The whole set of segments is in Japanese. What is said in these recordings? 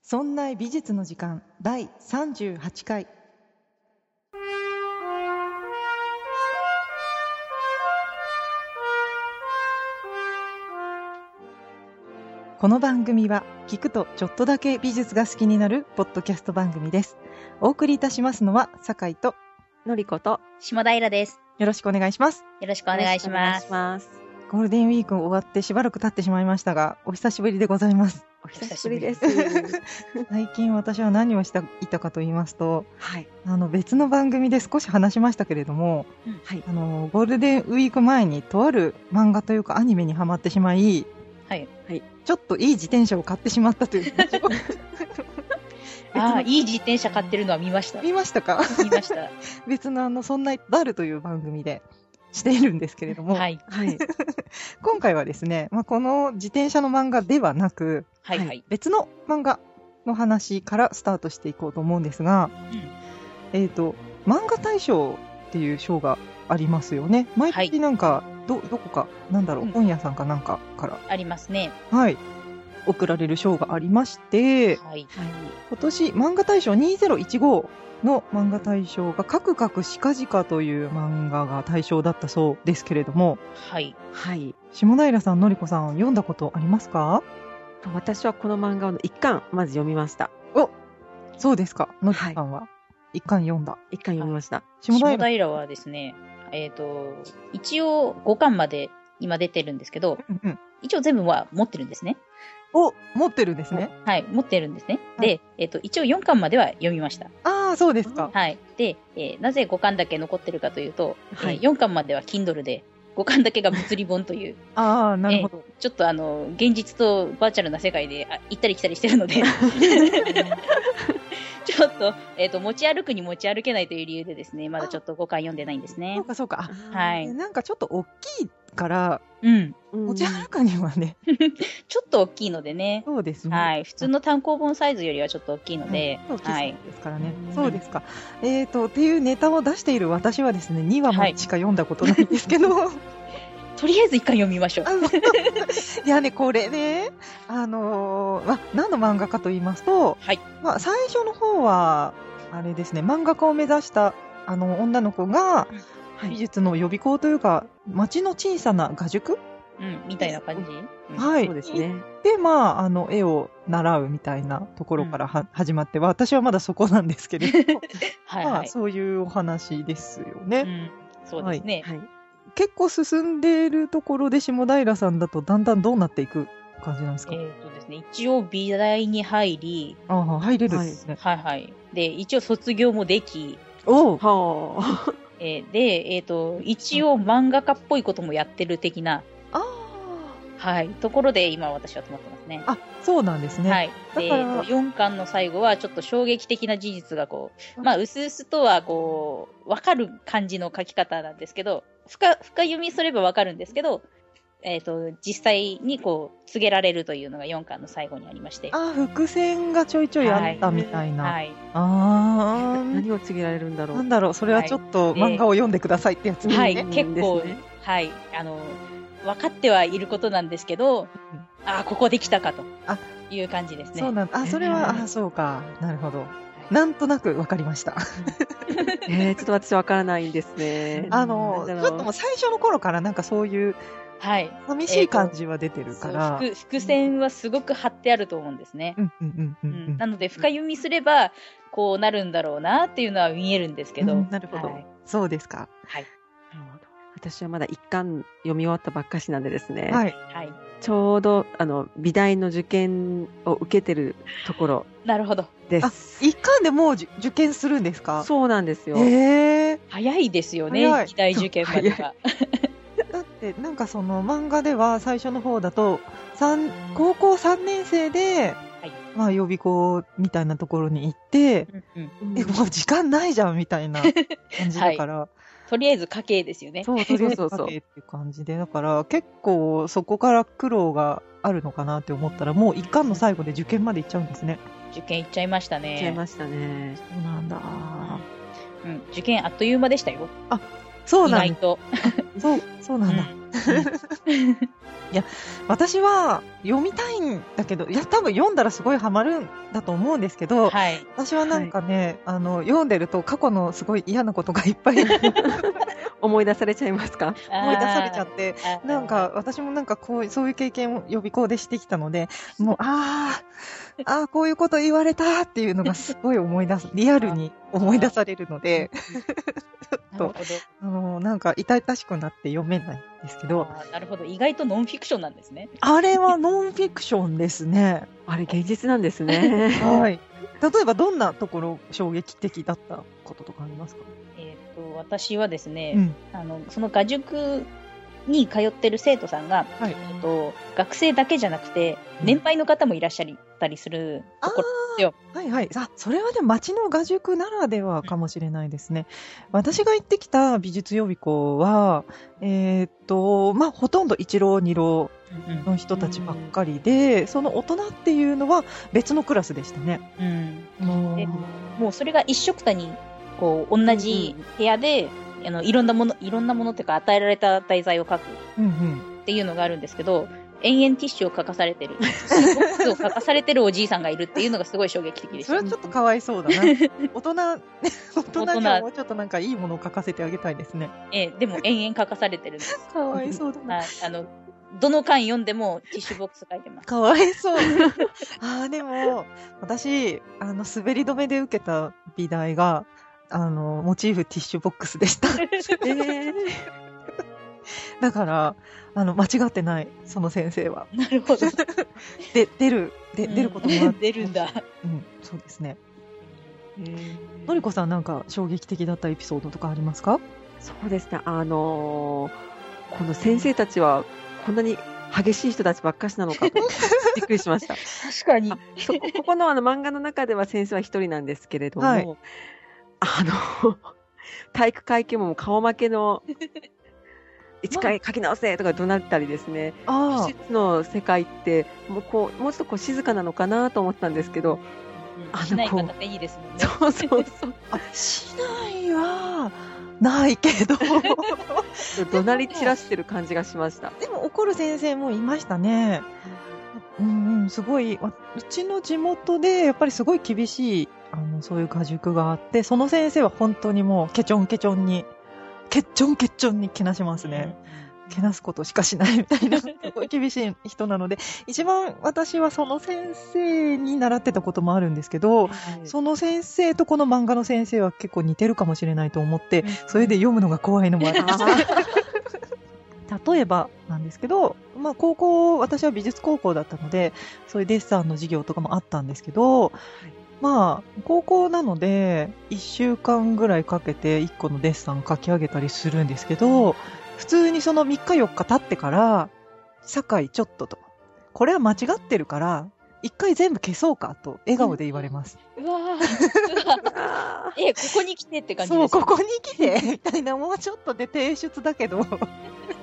そんな美術の時間第38回。この番組は聞くとちょっとだけ美術が好きになるポッドキャスト番組です。お送りいたしますのは酒井とのりこと下平です。 よろしくお願いします。 よろしくお願いします。 ゴールデンウィーク終わってしばらく経ってしまいましたが、お久しぶりでございます。 お久しぶりです。 最近私は何をしていたかと言いますと、 はい、 別の番組で少し話しましたけれども、 はい、 ゴールデンウィーク前にとある漫画というかアニメにハマってしまい、 はいはい、 ちょっといい自転車を買ってしまったといういい自転車買ってるのは見ました。 見ましたか？ 見ました。 別のそんなダルという番組でしているんですけれども、 はいはい、 今回はですね、この自転車の漫画ではなく、 はいはい、 別の漫画の話からスタートしていこうと思うんですが、漫画大賞っていう賞がありますよね。毎月なんか、どこか本屋さんかなんかからありますね。 はい、贈られる賞がありまして、はい、今年漫画大賞2015の漫画大賞がカクカクしかじかという漫画が大賞だったそうですけれども、 はいはい、 下平さん、のりこさん、読んだことありますか？ 私はこの漫画の一巻まず読みました。 お、そうですか。のりこさんは一巻読んだ？ 一巻読みました。 下平はですね、一応5巻まで今出てるんですけど、一応全部は持ってるんですね。 お、持ってるんですね。 はい、持ってるんですね。で、一応4巻までは読みました。 ああ、そうですか。 はい。で、なぜ5巻だけ残ってるかというと、4巻までは Kindle で、5巻だけが物理本という。 ああ、なるほど。 ちょっと現実とバーチャルな世界で行ったり来たりしてるので、ちょっと、持ち歩くに持ち歩けないという理由でですね、まだちょっと5巻読んでないんですね。 そうか。 はい。 なんかちょっと大きいから、持ち歩くにはね。 ちょっと大きいのでね。 そうですね。 はい。普通の単行本サイズよりはちょっと大きいので。 はい。ですからね。そうですか。っていうネタを出している私はですね、2話までしか読んだことないんですけど。 とりあえず一回読みましょう。 いやね、これね、何の漫画かと言いますと、 はい。 最初の方は、あれですね、漫画家を目指した女の子が、美術の予備校というか、町の小さな画塾、 みたいな感じ、 はい。 そうですね。 で、絵を習うみたいなところから始まって、私はまだそこなんですけれども、はい、そういうお話ですよね。 そうですね。 はい。結構進んでいるところで下平さんだとだんだんどうなっていく感じなんですか？ ですね、一応美大に入り、 入れるんですね。 はいはい。で、一応卒業もでき、で、一応漫画家っぽいこともやってる的な、はい、ところで今私は止まってますね。 あ、そうなんですね。 はい。で、4巻の最後はちょっと衝撃的な事実がうすうすとはわかる感じの書き方なんですけど、深読みすればわかるんですけど、実際に告げられるというのが4巻の最後にありまして。 伏線がちょいちょいあったみたいな。 はい。 何を告げられるんだろう。 なんだろう、それはちょっと漫画を読んでくださいってやつですね。 はい、結構、はい、分かってはいることなんですけど、ここできたかという感じですね。 そうなんだ。それは、そうか。なるほど。なんとなく分かりました。 ちょっと私分からないんですね。 ちょっともう最初の頃からなんかそういう、 はい。 寂しい感じは出てるから。 伏線はすごく貼ってあると思うんですね。なので、深読みすれば、こうなるんだろうなっていうのは見えるんですけど。 なるほど。そうですか。 はい。 私はまだ一巻読み終わったばっかしなんでですね。 はい。 ちょうど、美大の受験を受けてるところ。 なるほど。 です。 一巻でもう受験するんですか？ そうなんですよ。 早いですよね、美大受験までが。 だって、なんかその漫画では最初の方だと、高校3年生で、予備校みたいなところに行って、もう時間ないじゃんみたいな感じだから。 とりあえず家計ですよね。 そう、とりあえず家計っていう感じで、だから結構そこから苦労があるのかなって思ったら、もう一巻の最後で受験まで行っちゃうんですね。 受験行っちゃいましたね。 行っちゃいましたね。 そうなんだ。 受験あっという間でしたよ。 そうなんだ。 意外と。 そうなんだ。 私は読みたいんだけど、多分読んだらすごいハマるんだと思うんですけど、 はい。 私はなんかね、読んでると過去のすごい嫌なことがいっぱい思い出されちゃいますか？ 思い出されちゃって、 あーなんか私もなんかそういう経験を予備校でしてきたので、もう、こういうこと言われたっていうのがすごいリアルに思い出されるので、 なるほど。 なんか痛々しくなって読めないんですけど、 なるほど。意外とノンフィクションなんですね。 あれはノンフィクションですね。 あれ現実なんですね。 はい。例えばどんなところ衝撃的だったこととかありますか？ 私はですね、その画塾に通ってる生徒さんが、 はい。 学生だけじゃなくて、年配の方もいらっしゃったりするところですよ。 はいはい。それはね、町の画塾ならではかもしれないですね。私が行ってきた美術予備校は、ほとんど一浪二浪の人たちばっかりで、その大人っていうのは別のクラスでしたね。 でもうそれが一緒くたに、こう、同じ部屋で、いろんなものっていうか、与えられた題材を書くっていうのがあるんですけど、延々ティッシュを書かされてる、ボックスを書かされてるおじいさんがいるっていうのがすごい衝撃的でした。 それはちょっとかわいそうだな。大人にはもうちょっとなんかいいものを書かせてあげたいですね。 でも延々書かされてるんです。 かわいそうだな。 どの巻読んでもティッシュボックス書いてます。 かわいそう。でも、私、滑り止めで受けた美大が、モチーフティッシュボックスでした。だから、間違ってない、その先生は。 なるほど。 出ることもあって。 出るんだ。 そうですね。のりこさんなんか衝撃的だったエピソードとかありますか？ そうですね。この先生たちはこんなに激しい人たちばっかしなのかとびっくりしました。 確かに。 ここの漫画の中では先生は一人なんですけれども、 はい、 体育会系も顔負けの一回書き直せとか怒鳴ったりですね。美術の世界ってもうちょっと静かなのかなと思ったんですけど、 しない方っていいですもんね。 そう。 しないはないけど怒鳴り散らしてる感じがしました。 でも怒る先生もいましたね。すごい、うちの地元でやっぱりすごい厳しいそういう画塾があって、その先生は本当にもうケチョンケチョンにけなしますね。けなすことしかしないみたいな、すごい厳しい人なので、一番私はその先生に習ってたこともあるんですけど、その先生とこの漫画の先生は結構似てるかもしれないと思って、それで読むのが怖いのもありました。例えばなんですけど、私は美術高校だったので、そういうデッサンの授業とかもあったんですけど、高校なので、1週間ぐらいかけて1個のデッサン書き上げたりするんですけど、普通にその3日4日経ってから、酒井ちょっとと、これは間違ってるから、一回全部消そうかと笑顔で言われます。 ここに来てって感じですか？ そう、ここに来てみたいな、もうちょっとで提出だけど、もう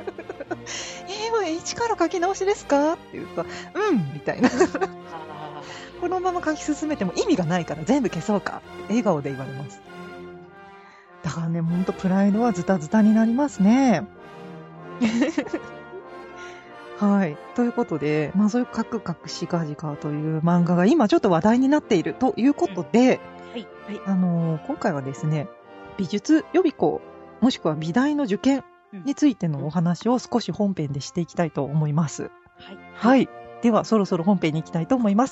一から書き直しですかって言うと、みたいな。このまま書き進めても意味がないから全部消そうかって笑顔で言われます。だからね、ほんとプライドはズタズタになりますね。はい。ということで、そういうカクカクしがじかという漫画が今ちょっと話題になっているということで、今回はですね、美術予備校、もしくは美大の受験についてのお話を少し本編でしていきたいと思います。はい。では、そろそろ本編に行きたいと思います。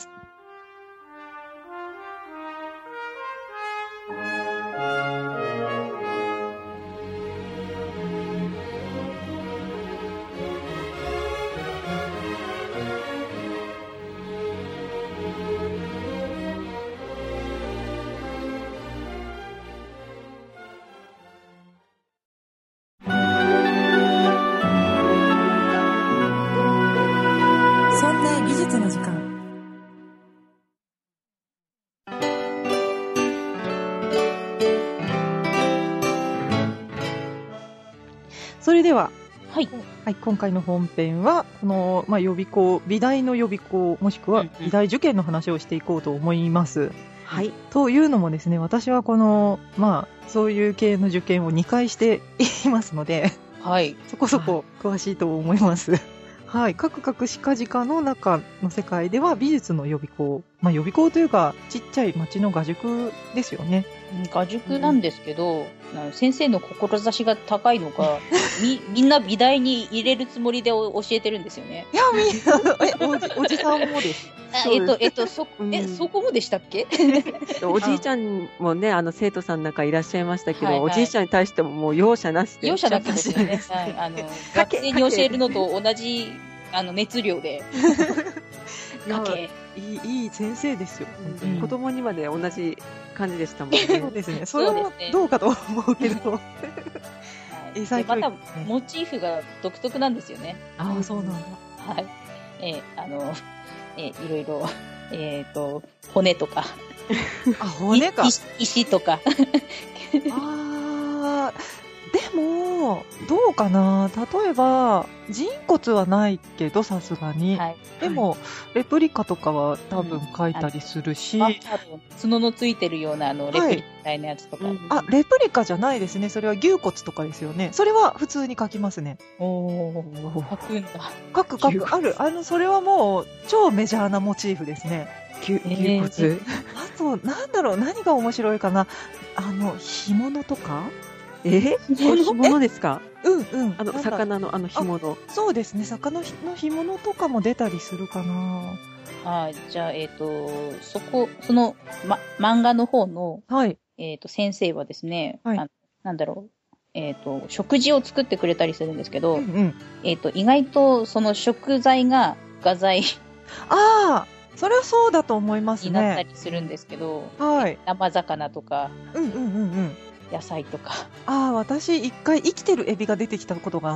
それでは、今回の本編は、この、予備校、美大の予備校、もしくは美大受験の話をしていこうと思います。 はい。 というのもですね、私はこの、そういう系の受験を2回していますので、そこそこ詳しいと思います。 はい。各々近々の中の世界では美術の予備校。まあ予備校というか、ちっちゃい町の画塾ですよね。 画塾なんですけど、先生の志が高いのか、みんな美大に入れるつもりで教えてるんですよね。 いや、みんな、おじさんもです。 そこもでしたっけおじいちゃんもね、生徒さんなんかいらっしゃいましたけど、おじいちゃんに対してももう容赦なしで。 容赦なしですよね。学生に教えるのと同じ、熱量で。 いい先生ですよ。 子供にまで同じ感じでしたもんね。 そうですね。それはどうかと思うけど。 また、モチーフが独特なんですよね。 ああ、そうなんだ。 はい。いろいろ、骨とか。 あ、骨か。 石とか。 ああ、でも、どうかな。例えば、人骨はないけど、さすがに。はい、でも、レプリカとかは多分描いたりするし。 角のついてるような、レプリカみたいなやつとか。 あ、レプリカじゃないですね。それは牛骨とかですよね。それは普通に描きますね。 描くんだ。 描く。それはもう、超メジャーなモチーフですね。 牛骨。 あと、なんだろう、何が面白いかな。干物とか干物ですか？ うん。 魚の干物。 そうですね。魚の干物とかも出たりするかな。 じゃあ、その、漫画の方の、 はい。 先生はですね、 はい、 なんだろう、食事を作ってくれたりするんですけど、意外とその食材が画材。 ああ、それはそうだと思いますね。 になったりするんですけど、 はい。 生魚とか。野菜とか。 私一回生きてるエビが出てきたことがあって、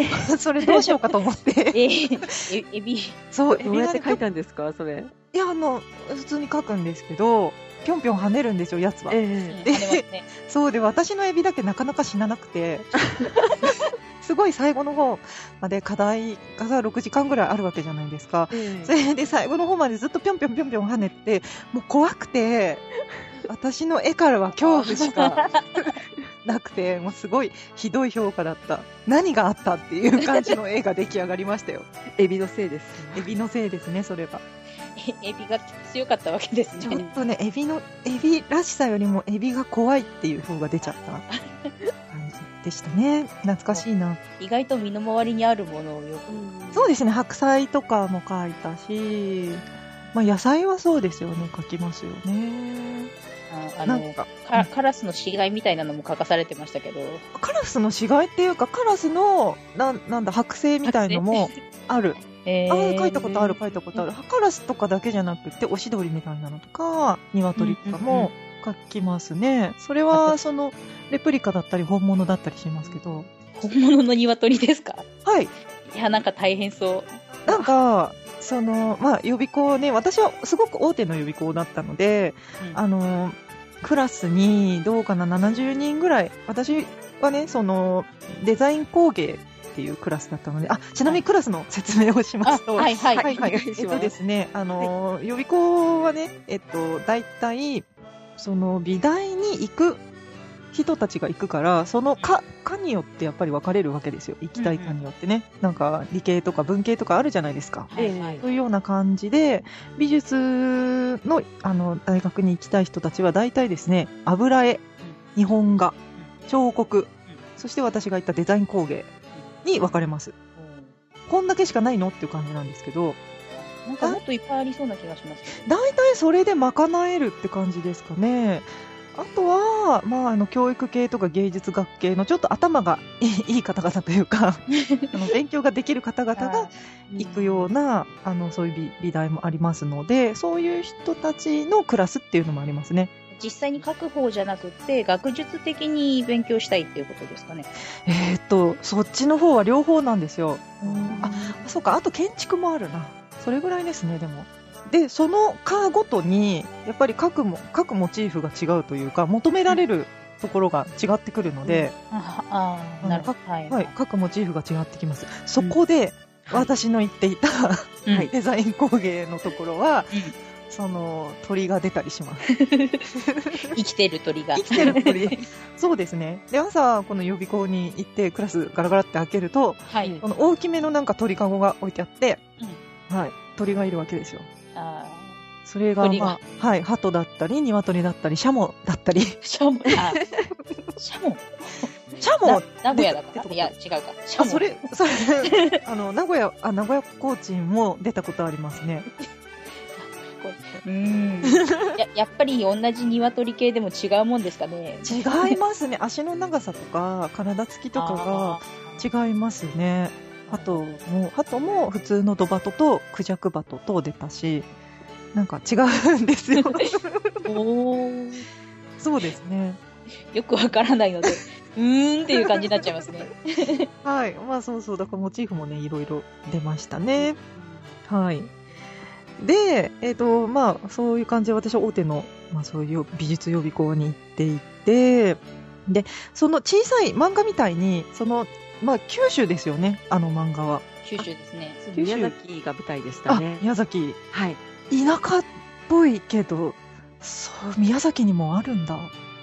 それどうしようかと思って。 エビ。 そう、 どうやって描いたんですか、それ。 いや、普通に描くんですけど、ぴょんぴょん跳ねるんですよ、やつは。そうで、私のエビだけなかなか死ななくて、すごい最後の方まで課題が6時間ぐらいあるわけじゃないですか。それで最後の方までずっとぴょんぴょん跳ねて、もう怖くて、私の絵からは恐怖しかなくて、もうすごいひどい評価だった。何があったっていう感じの絵が出来上がりましたよ。 エビのせいです。 エビのせいですね、それは。 エビが強かったわけですね。 ちょっとね、エビらしさよりもエビが怖いっていう方が出ちゃった感じでしたね。懐かしいな。 意外と身の回りにあるものをよく。 そうですね、白菜とかも描いたし、野菜はそうですよね、描きますよね。 カラスの死骸みたいなのも書かされてましたけど。 カラスの死骸っていうか、カラスの、なんだ、剥製みたいのもある。書いたことある。カラスとかだけじゃなくて、オシドリみたいなのとか、鶏とかも書きますね。それは、レプリカだったり、本物だったりしますけど。 本物の鶏ですか？ はい。 いや、なんか大変そう。 なんか、予備校ね、私はすごく大手の予備校だったので、クラスにどうかな、70人ぐらい、私はね、デザイン工芸っていうクラスだったので、ちなみにクラスの説明をしますと、ですね、予備校はね、だいたい、美大に行く人たちが行くから、その科によってやっぱり分かれるわけですよ。行きたい科によってね。なんか理系とか文系とかあるじゃないですか。そういうような感じで、美術の大学に行きたい人たちは大体ですね、油絵、日本画、彫刻、そして私が言ったデザイン工芸に分かれます。こんだけしかないのっていう感じなんですけど、 なんかもっといっぱいありそうな気がします。 大体それで賄えるって感じですかね。あとは、教育系とか芸術学系のちょっと頭がいい方々というか、勉強ができる方々が行くような、そういう美大もありますので、そういう人たちのクラスっていうのもありますね。 実際に書く方じゃなくて、学術的に勉強したいっていうことですかね。 そっちの方は両方なんですよ。そうか、あと建築もあるな。それぐらいですね、でも。で、その科ごとに、やっぱり各モチーフが違うというか、求められるところが違ってくるので、 なるほど。 各モチーフが違ってきます。そこで、私の言っていた、デザイン工芸のところは、 鳥が出たりします。 生きてる鳥が。 生きてる鳥。そうですね。で、朝、この予備校に行って、クラスガラガラって開けると、はい、この大きめのなんか鳥かごが置いてあって、はい、鳥がいるわけですよ。それが、まあ、はい、鳩だったり、鶏だったり、シャモだったり。 シャモシャモ名古屋だったかいや、違うか。シャモそれ、名古屋コーチンも出たことありますね。 やっぱり同じ鶏系でも違うもんですかね。 違いますね。足の長さとか、体つきとかが違いますね。鳩も普通のドバトとクジャクバトと出たし、なんか違うんですよ。そうですね。 よくわからないので、っていう感じになっちゃいますね。 はい。まあそうそう。だからモチーフもね、いろいろ出ましたね。はい。で、まあそういう感じで私は大手の、まあそういう美術予備校に行っていて、で、その小さい漫画みたいに、まあ九州ですよね、あの漫画は。 九州ですね。 宮崎が舞台でしたね。 宮崎。 はい。 田舎っぽいけど、そう、宮崎にもあるんだ。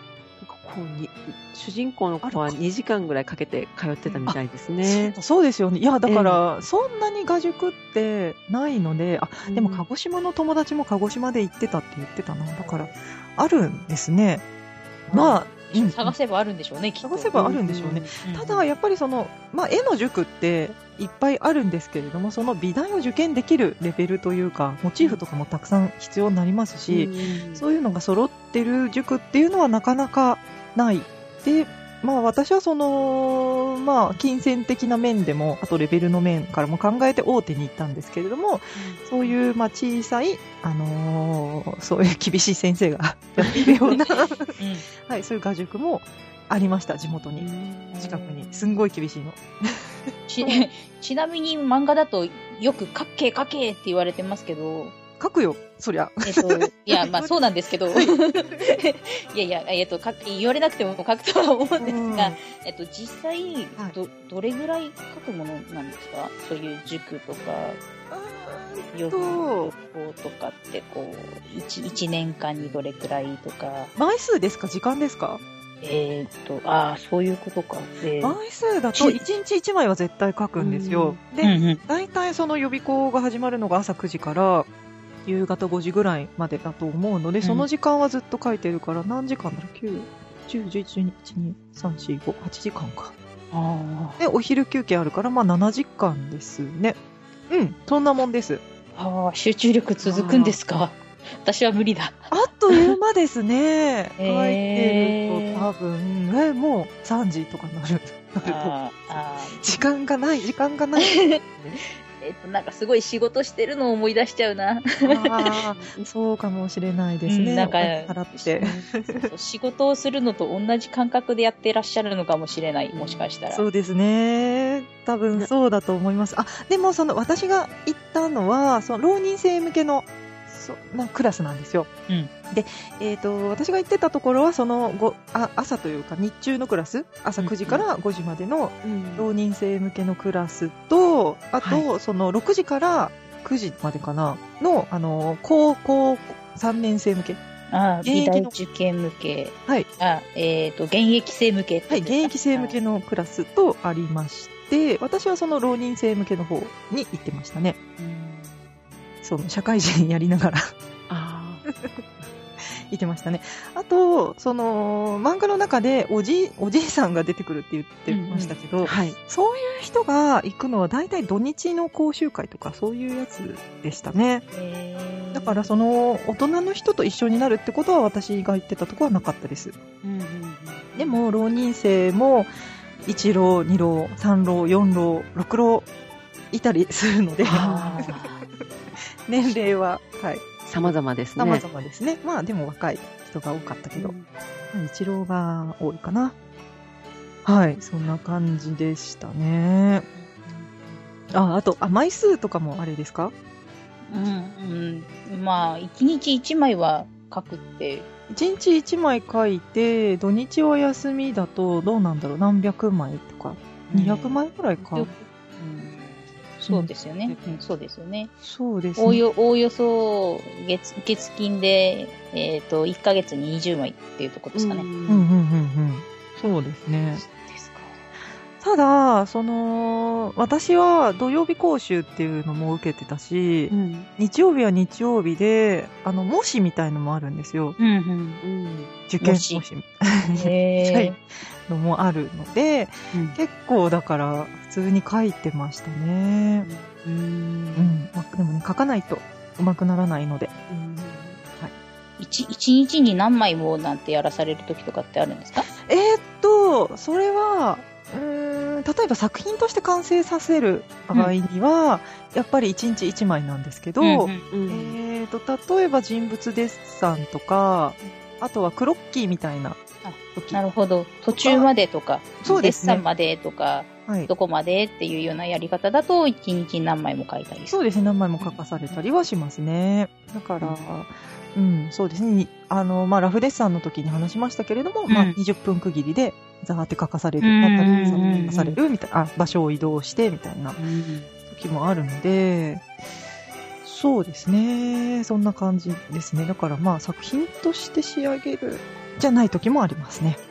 主人公の子は2時間ぐらいかけて通ってたみたいですね。 そうですよね。いや、だから、そんなに画塾ってないので、でも鹿児島の友達も鹿児島で行ってたって言ってたな。だから、あるんですね。まあ、 探せばあるんでしょうね、きっと。 探せばあるんでしょうね。ただ、やっぱりまあ、絵の塾っていっぱいあるんですけれども、その美大を受験できるレベルというか、モチーフとかもたくさん必要になりますし、そういうのが揃ってる塾っていうのはなかなかない。で、まあ私はまあ金銭的な面でも、あとレベルの面からも考えて大手に行ったんですけれども、そういうまあ小さい、そういう厳しい先生がやっているような、はい、そういう画塾もありました、地元に。近くに。すんごい厳しいの。 ちなみに漫画だとよく書けって言われてますけど、 書くよ、そりゃ。 いや、まあそうなんですけど、いや、言われなくても書くとは思うんですが、実際、どれぐらい書くものなんですか？そういう塾とか、予備校とかって、1年間にどれくらいとか。 枚数ですか？時間ですか？ そういうことか。 枚数だと1日1枚は絶対書くんですよ。で、大体その予備校が始まるのが朝9時から、夕方5時ぐらいまでだと思うので、その時間はずっと書いてるから、何時間だろう ?9、10、11、12、1、2、3、4、5、8時間か。で、お昼休憩あるから、まあ7時間ですね。そんなもんです。 集中力続くんですか？私は無理だ。 あっという間ですね。書いてると多分、もう3時とかなる。時間がない。 なんかすごい仕事してるのを思い出しちゃうな。 そうかもしれないですね。 なんか、 払ってそう仕事をするのと同じ感覚でやってらっしゃるのかもしれない。もしかしたら。 そうですね。多分そうだと思います。でも私が行ったのは、浪人生向けの、クラスなんですよ。で、私が行ってたところは、朝というか日中のクラス、朝9時から5時までの浪人生向けのクラスと、あと、6時から9時までかな、の、高校3年生向け。 美大受験向け。 はい。 現役生向け。 はい、現役生向けのクラスとありまして、私はその浪人生向けの方に行ってましたね。社会人やりながら言ってましたね。あと、漫画の中でおじいさんが出てくるって言ってましたけど、そういう人が行くのは大体土日の講習会とかそういうやつでしたね。だから大人の人と一緒になるってことは私が言ってたところはなかったです。でも、浪人生も1浪、2浪、3浪、4浪、6浪いたりするので、年齢は、 様々ですね。 様々ですね。まあでも若い人が多かったけど、一浪が多いかな。はい、そんな感じでしたね。あと、枚数とかもあれですか？ まあ、1日1枚は書くって。 1日1枚書いて、土日は休みだとどうなんだろう、何百枚とか、200枚くらいか。 そうですよね。そうですよね。 そうですね。 おおよそ月金で、1ヶ月に20枚っていうところですかね。 そうですね。ただ、私は土曜日講習っていうのも受けてたし、日曜日は日曜日で、模試みたいのもあるんですよ。受験模試みたいのもあるので、結構だから普通に書いてましたね。でもね、書かないと上手くならないので。 一日に何枚もなんてやらされる時とかってあるんですか？ それは、例えば作品として完成させる場合には、やっぱり1日1枚なんですけど、例えば人物デッサンとか、あとはクロッキーみたいな時。 なるほど。途中までとか、 そうですね、 デッサンまでとか、どこまでっていうようなやり方だと、1日に何枚も書いたりする。 そうですね、何枚も書かされたりはしますね。だから、そうですね。ラフデッサンの時に話しましたけれども、20分区切りで、ザーって書かされる、書かされるみたいな、場所を移動してみたいな時もあるので、そうですね。そんな感じですね。だから作品として仕上げるじゃない時もありますね。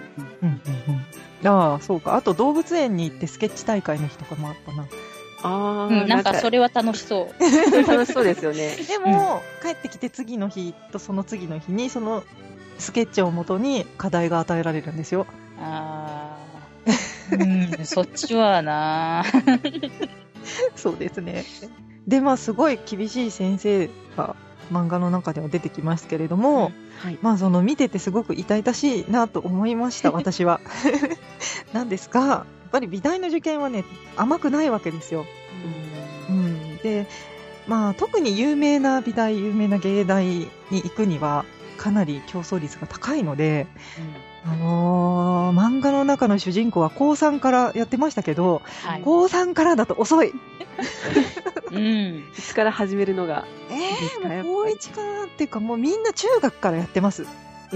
そうか。あと動物園に行ってスケッチ大会の日とかもあったな。 なんかそれは楽しそう。 楽しそうですよね。 でも、帰ってきて次の日とその次の日に、そのスケッチをもとに課題が与えられるんですよ。 そっちはなそうですね。で、すごい厳しい先生が漫画の中では出てきますけれども、見ててすごく痛々しいなと思いました、私は。なんですが、やっぱり美大の受験はね、甘くないわけですよ。で、特に有名な美大、有名な芸大に行くには、かなり競争率が高いので、漫画の中の主人公は高3からやってましたけど、高3からだと遅い。 いつから始めるのが高1からっていうか、もうみんな中学からやってます。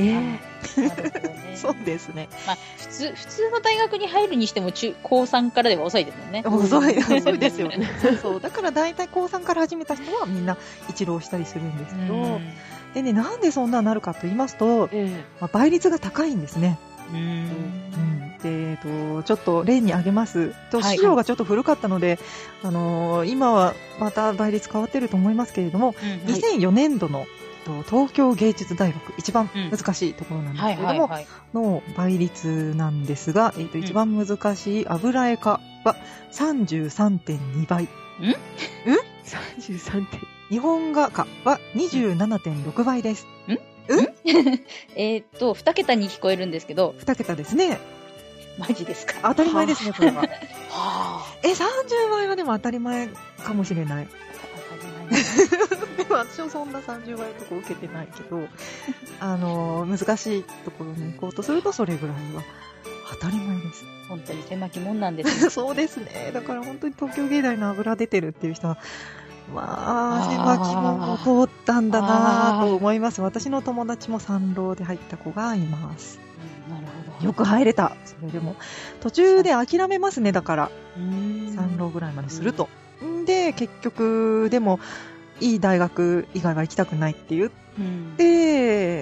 そうですね。 普通の大学に入るにしても高3からでは遅いですもんね。 遅いですよね。そう。だから大体高3から始めた人はみんな一浪したりするんですけど、でね、なんでそんなになるかと言いますと、倍率が高いんですね。で、ちょっと例に挙げます。資料がちょっと古かったので、今はまた倍率変わってると思いますけれども、2004年度の東京芸術大学、一番難しいところなんですけれども、の倍率なんですが、一番難しい油絵科は 33.2 倍。 33. 日本画科は 27.6 倍です。 2桁に聞こえるんですけど。 2桁ですね。 マジですか？ 当たり前ですね、これは。30倍はでも当たり前かもしれない。でも私はそんな30倍のとこ受けてないけど、難しいところに行こうとするとそれぐらいは当たり前です。 本当に狭き門なんですね。 そうですね。だから本当に東京芸大の油出てるっていう人は、狭き門を通ったんだなと思います。私の友達も三浪で入った子がいます。 なるほど。 よく入れた。それでも途中で諦めますね。だから三浪ぐらいまですると。で結局でもいい大学以外は行きたくないって言って、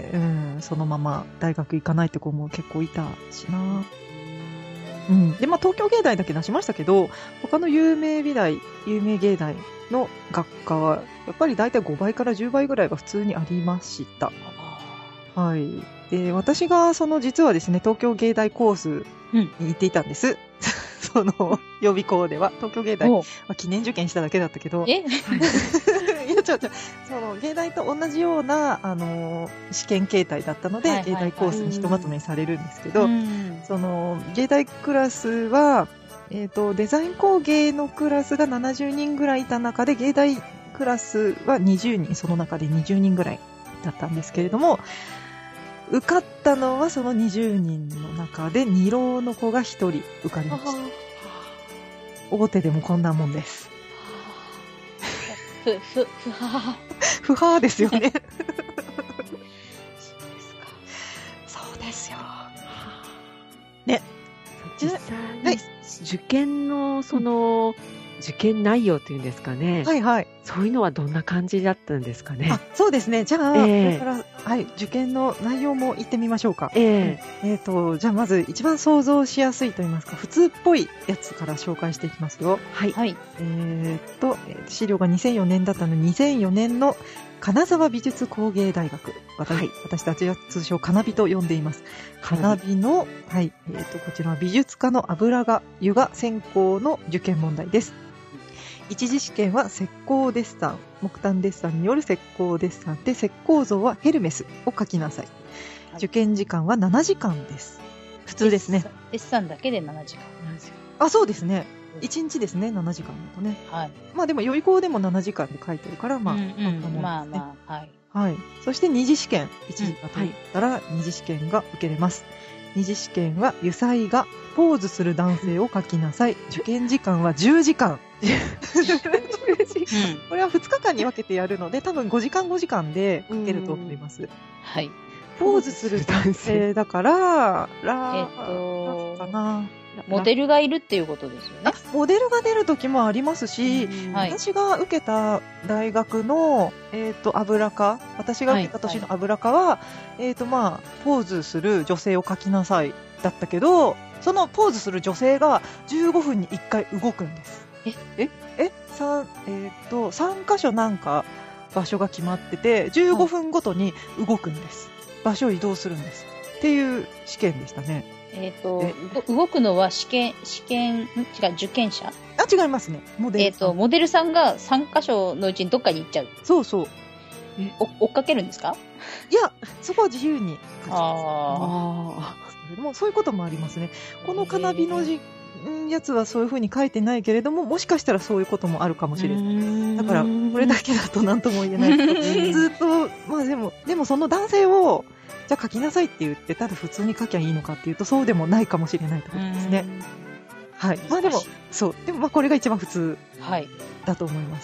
そのまま大学行かないって子も結構いたしな。で東京芸大だけ出しましたけど、他の有名美大、有名芸大の学科はやっぱり大体5倍から10倍ぐらいは普通にありました。はい。で私が実はですね、東京芸大コースに行っていたんです。その予備校では東京芸大記念受験しただけだったけど、いやその芸大と同じような試験形態だったので、芸大コースにひとまとめされるんですけど、その芸大クラスはデザイン工芸のクラスが70人ぐらいいた中で、芸大クラスは20人、その中で20人ぐらいだったんですけれども、受かったのはその20人の中で2浪の子が1人受かりました。大手でもこんなもんです。ふはーですよね。そうですよ。ね。 実際、受験の受験内容っていうんですかね。 はいはい。 そういうのはどんな感じだったんですかね。 そうですね。じゃあ、これから、はい、受験の内容も言ってみましょうか。じゃあまず一番想像しやすいと言いますか、普通っぽいやつから紹介していきますよ。 はい。はい。 資料が2004年だったので、2004年の金沢美術工芸大学。私たちは通称カナビと呼んでいます。カナビの、はい、こちらは美術科の油画、油画専攻の受験問題です。一次試験は石膏デッサン、木炭デッサンによる石膏デッサンで、石膏像はヘルメスを描きなさい。受験時間は7時間です。普通ですね。 デッサンだけで7時間。 そうですね。1日ですね、7時間だとね。 はい。 まあでも予備校でも7時間で書いてるから、まあ、はい。はい。そして二次試験、1時間経ったら二次試験が受けれます。二次試験は油彩画、ポーズする男性を書きなさい。受験時間は10時間。これは2日間に分けてやるので、多分5時間5時間で書けると思います。 はい。 ポーズする男性だから、かな。 モデルがいるっていうことですよね。 モデルが出る時もありますし、私が受けた大学の、油科、私が受けた年の油科は、まあ、ポーズする女性を描きなさいだったけど、そのポーズする女性が15分に1回動くんです。3箇所なんか場所が決まってて、15分ごとに動くんです。場所を移動するんです。っていう試験でしたね。 動くのは受験者？ 違いますね。モデルさん。 モデルさんが3箇所のうちにどっかに行っちゃう。 そうそう。 追っかけるんですか？ いや、そこは自由に書きます。でもそういうこともありますね。このカナビのやつはそういう風に書いてないけれども、もしかしたらそういうこともあるかもしれない。だから、これだけだと何とも言えないけど、ずっと、まあでもその男性を、じゃあ書きなさいって言って、ただ普通に書きゃいいのかっていうと、そうでもないかもしれないってことですね。はい。まあでも、でもまあこれが一番普通だと思います。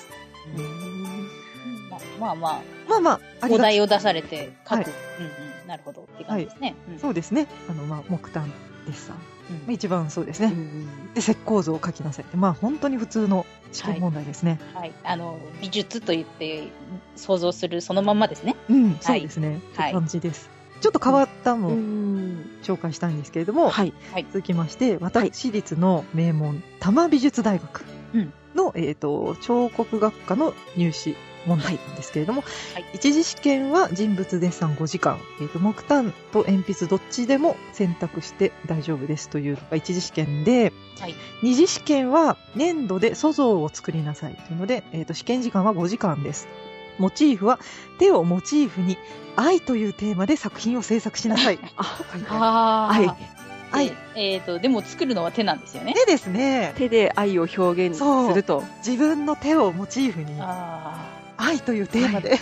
まあ、お題を出されて書く。なるほどって感じですね。 そうですね。木炭デッサン。一番そうですね。で、石膏像を書きなさいって。まあ本当に普通の試験問題ですね。 はい。美術と言って想像するそのまんまですね。 そうですね。って感じです。ちょっと変わったのを紹介したいんですけれども、続きまして、私立の名門、多摩美術大学の、彫刻学科の入試問題なんですけれども、一次試験は人物デッサン5時間、木炭と鉛筆どっちでも選択して大丈夫ですというのが一次試験で、二次試験は粘土で塑像を作りなさいというので、試験時間は5時間です。モチーフは手をモチーフに愛というテーマで作品を制作しなさい。 愛。でも作るのは手なんですよね。 手ですね。 手で愛を表現すると。 自分の手をモチーフに愛というテーマで。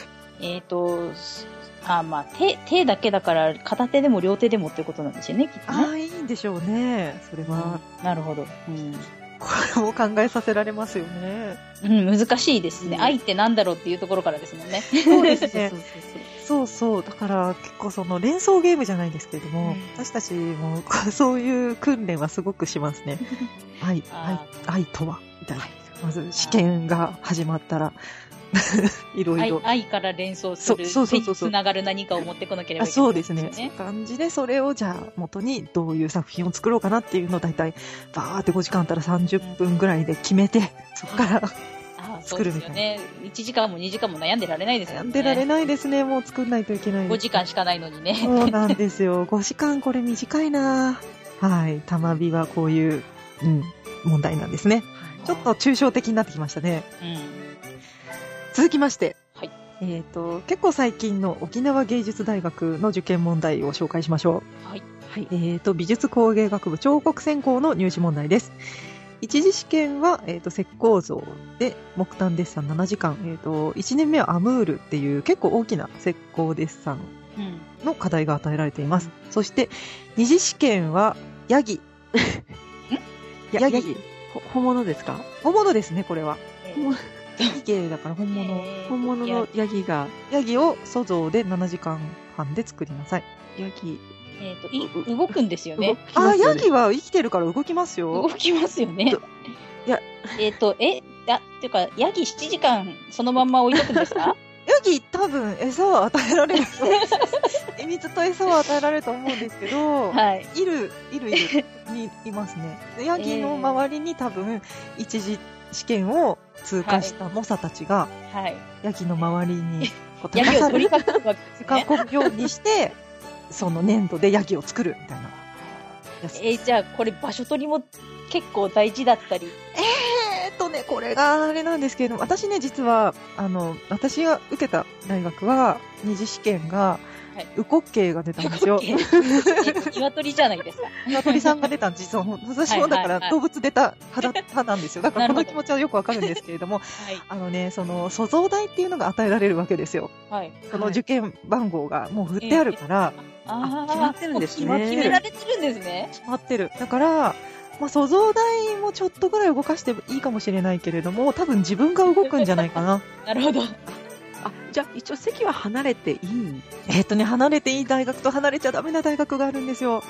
まあ手だけだから片手でも両手でもっていうことなんですよね、きっとね。 いいんでしょうね。それは。 なるほど。 これも考えさせられますよね。 難しいですね。愛ってなんだろうっていうところからですもんね。 そうですね。そう。だから結構その連想ゲームじゃないですけれども、私たちもそういう訓練はすごくしますね。愛とはみたいな。まず試験が始まったら、いろいろ。 愛から連想する、つながる何かを持ってこなければいけない、 そうですね。感じで、それをじゃあ元にどういう作品を作ろうかなっていうのをだいたいバーって5時間あったら30分ぐらいで決めて、そこから作るみたいな。 ね。1時間も2時間も悩んでられないですよね。 悩んでられないですね。もう作んないといけない。 5時間しかないのにね。 そうなんですよ。5時間これ短いな。はい。たまびはこういう、問題なんですね。ちょっと抽象的になってきましたね。続きまして、結構最近の沖縄芸術大学の受験問題を紹介しましょう。美術工芸学部彫刻専攻の入試問題です。一次試験は、石膏像で木炭デッサン7時間、1年目はアムールっていう結構大きな石膏デッサンの課題が与えられています。そして二次試験はヤギ。 ヤギ。本物ですか？ 本物ですね、これは。ヤギ芸だから本物のヤギを塑像で7時間半で作りなさい。 ヤギ。 動くんですよね。 ヤギは生きてるから動きますよ。 動きますよね。 いや、 っていうか、ヤギ7時間そのまんま置いとくんですか？ ヤギ多分餌は与えられると水と餌は与えられると思うんですけど、 はい。 いるにいますね。ヤギの周りに多分一次試験を通過した猛者たちが、 はい。 ヤギの周りにヤギを取り囲むわけですね。 囲むようにして、その粘土でヤギを作るみたいなやつです。 じゃあこれ場所取りも結構大事だったり。 これがあれなんですけれども、私ね、実は、私が受けた大学は、二次試験が、ウコッケイが出たんですよ。 鶏じゃないですか。 鶏さんが出たんです。私もだから動物出た派なんですよ。だからこの気持ちはよくわかるんですけれども、その、塑造代っていうのが与えられるわけですよ。はい。その受験番号がもう振ってあるから、 決まってるんですね。 決められてるんですね。 決まってる。だから、塑造台もちょっとぐらい動かしていいかもしれないけれども、多分自分が動くんじゃないかな。 なるほど。 じゃあ一応席は離れていい？ 離れていい大学と離れちゃダメな大学があるんですよ。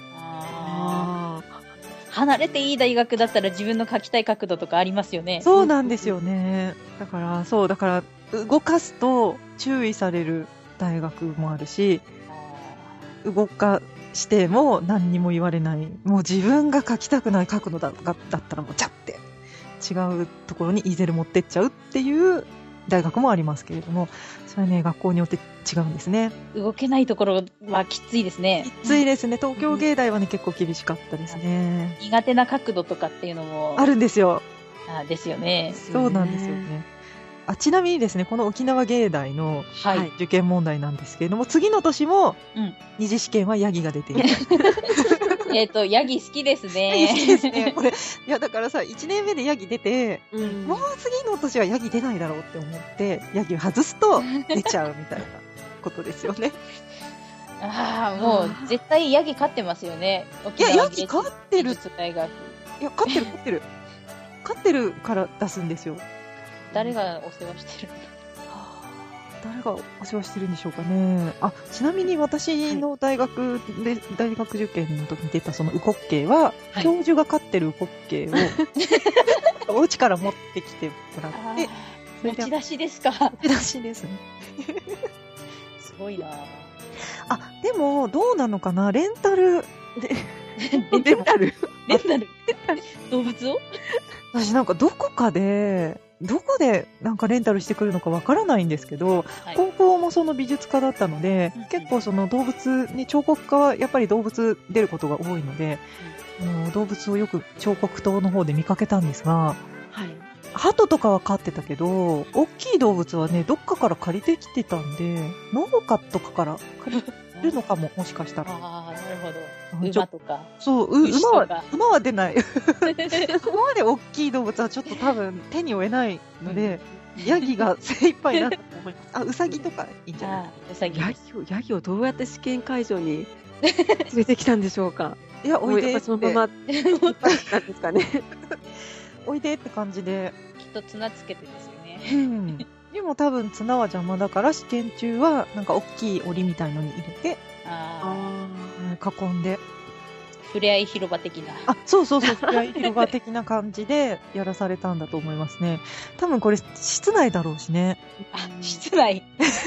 離れていい大学だったら自分の書きたい角度とかありますよね。 そうなんですよね。だから動かすと注意される大学もあるし、動かしても何にも言われない。もう自分が書きたくない角度だったらもうチャって違うところにイーゼル持ってっちゃうっていう大学もありますけれども、それはね、学校によって違うんですね。 動けないところはきついですね。 きついですね。東京芸大はね、結構厳しかったですね。 苦手な角度とかっていうのもあるんですよ。 ですよね。 そうなんですよね。ちなみにですね、この沖縄芸大の受験問題なんですけれども、次の年も二次試験はヤギが出ている。 ヤギ好きですね。 ヤギ好きですね。これ、だからさ、1年目でヤギ出て、もう次の年はヤギ出ないだろうって思って、ヤギを外すと出ちゃうみたいなことですよね。 もう絶対ヤギ飼ってますよね。 ヤギ飼ってる。 大学。 飼ってる。飼ってるから出すんですよ。 誰がお世話してるんだ？ 誰がお世話してるんでしょうかね。ちなみに私の大学で、大学受験の時に出たそのウコッケイは、教授が飼ってるウコッケイを、お家から持ってきてもらって、 持ち出しですか？ 持ち出しですね。 すごいな。 でも、どうなのかな、レンタルで、 レンタル動物を？ 私なんかどこでなんかレンタルしてくるのかわからないんですけど、高校もその美術科だったので、結構その動物に彫刻家はやっぱり動物出ることが多いので、動物をよく彫刻刀の方で見かけたんですが、鳩とかは飼ってたけど、大きい動物はね、どっかから借りてきてたんで、農家とかから借りるのかも、もしかしたら。 なるほど。馬とか。 そう、馬は出ない。そこまで大きい動物はちょっと多分手に負えないので、ヤギが精一杯だと思います。ウサギとかいいんじゃない？ ウサギ。 ヤギをどうやって試験会場に連れてきたんでしょうか？ おいでって。 そのまま、なんですかね。 おいでって感じで。 きっと綱つけてですよね。 でも多分綱は邪魔だから試験中はなんか大きい檻みたいのに入れて、囲んで。 ふれあい広場的な。 そう、ふれあい広場的な感じでやらされたんだと思いますね。多分これ室内だろうしね。 室内。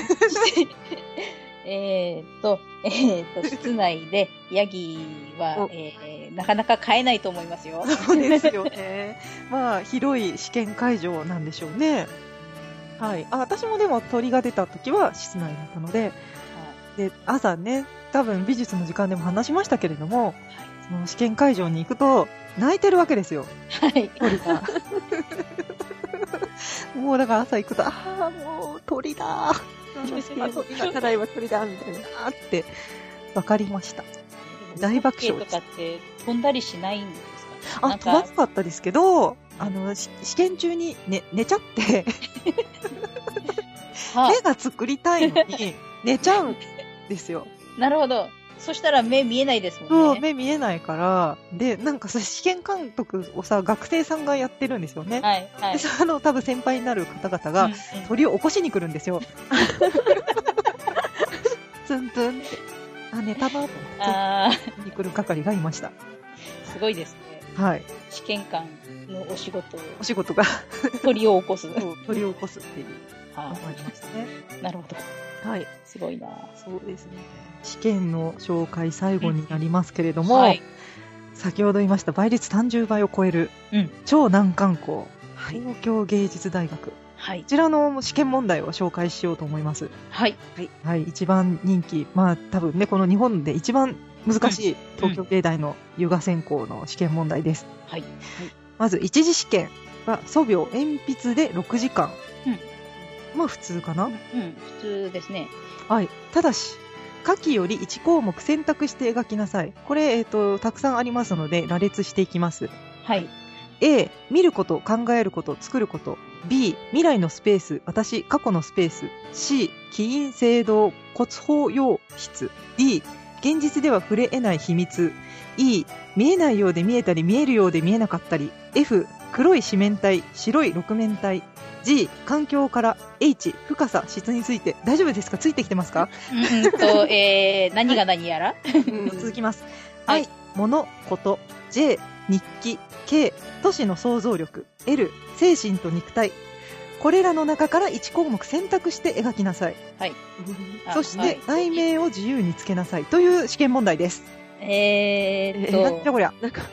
室内でヤギは、なかなか飼えないと思いますよ。 そうですよね。広い試験会場なんでしょうね。私もでも鳥が出た時は室内だったので、で、朝ね、多分美術の時間でも話しましたけれども、その試験会場に行くと泣いてるわけですよ。鳥が。もうだから朝行くと、もう鳥だ。 課題は鳥だみたいなって分かりました。大爆笑とかって飛んだりしないんですか？ 飛ばなかったですけど、試験中に寝ちゃって、目が作りたいのに寝ちゃうんですよ。 なるほど。そしたら目見えないですもんね。 そう、目見えないから、で、なんか試験監督を学生さんがやってるんですよね。で、多分先輩になる方々が、鳥を起こしに来るんですよ。ツンツンって。寝たなと思って。に来る係がいました。 すごいですね。 試験官のお仕事が鳥を起こす。 鳥を起こすっていうのがありましたね。 なるほど。はい。すごいな。 そうですね。試験の紹介最後になりますけれども、はい、先ほど言いました倍率30倍を超える超難関校、東京芸術大学。はい、こちらの試験問題を紹介しようと思います。はい。はい。一番人気、まあ多分ね、この日本で一番難しい東京芸大の油画専攻の試験問題です。はい。まず一次試験は素描鉛筆で6時間。まあ普通かな。 普通ですね。 はい。ただし、下記より1項目選択して描きなさい。これ、たくさんありますので、羅列していきます。はい。A、見ること、考えること、作ること。B、未来のスペース、私、過去のスペース。C、起因聖堂、骨包用室。D、現実では触れ得ない秘密。E、見えないようで見えたり、見えるようで見えなかったり。F、黒い四面体、白い六面体。G、環境から。H、深さ、質について。大丈夫ですか？ついてきてますか？ 何が何やら続きます。はい。物、こと。J、日記。K、都市の想像力。L、精神と肉体。これらの中から1項目選択して描きなさい。はい。そして、題名を自由につけなさい。という試験問題です。なんじゃこりゃ。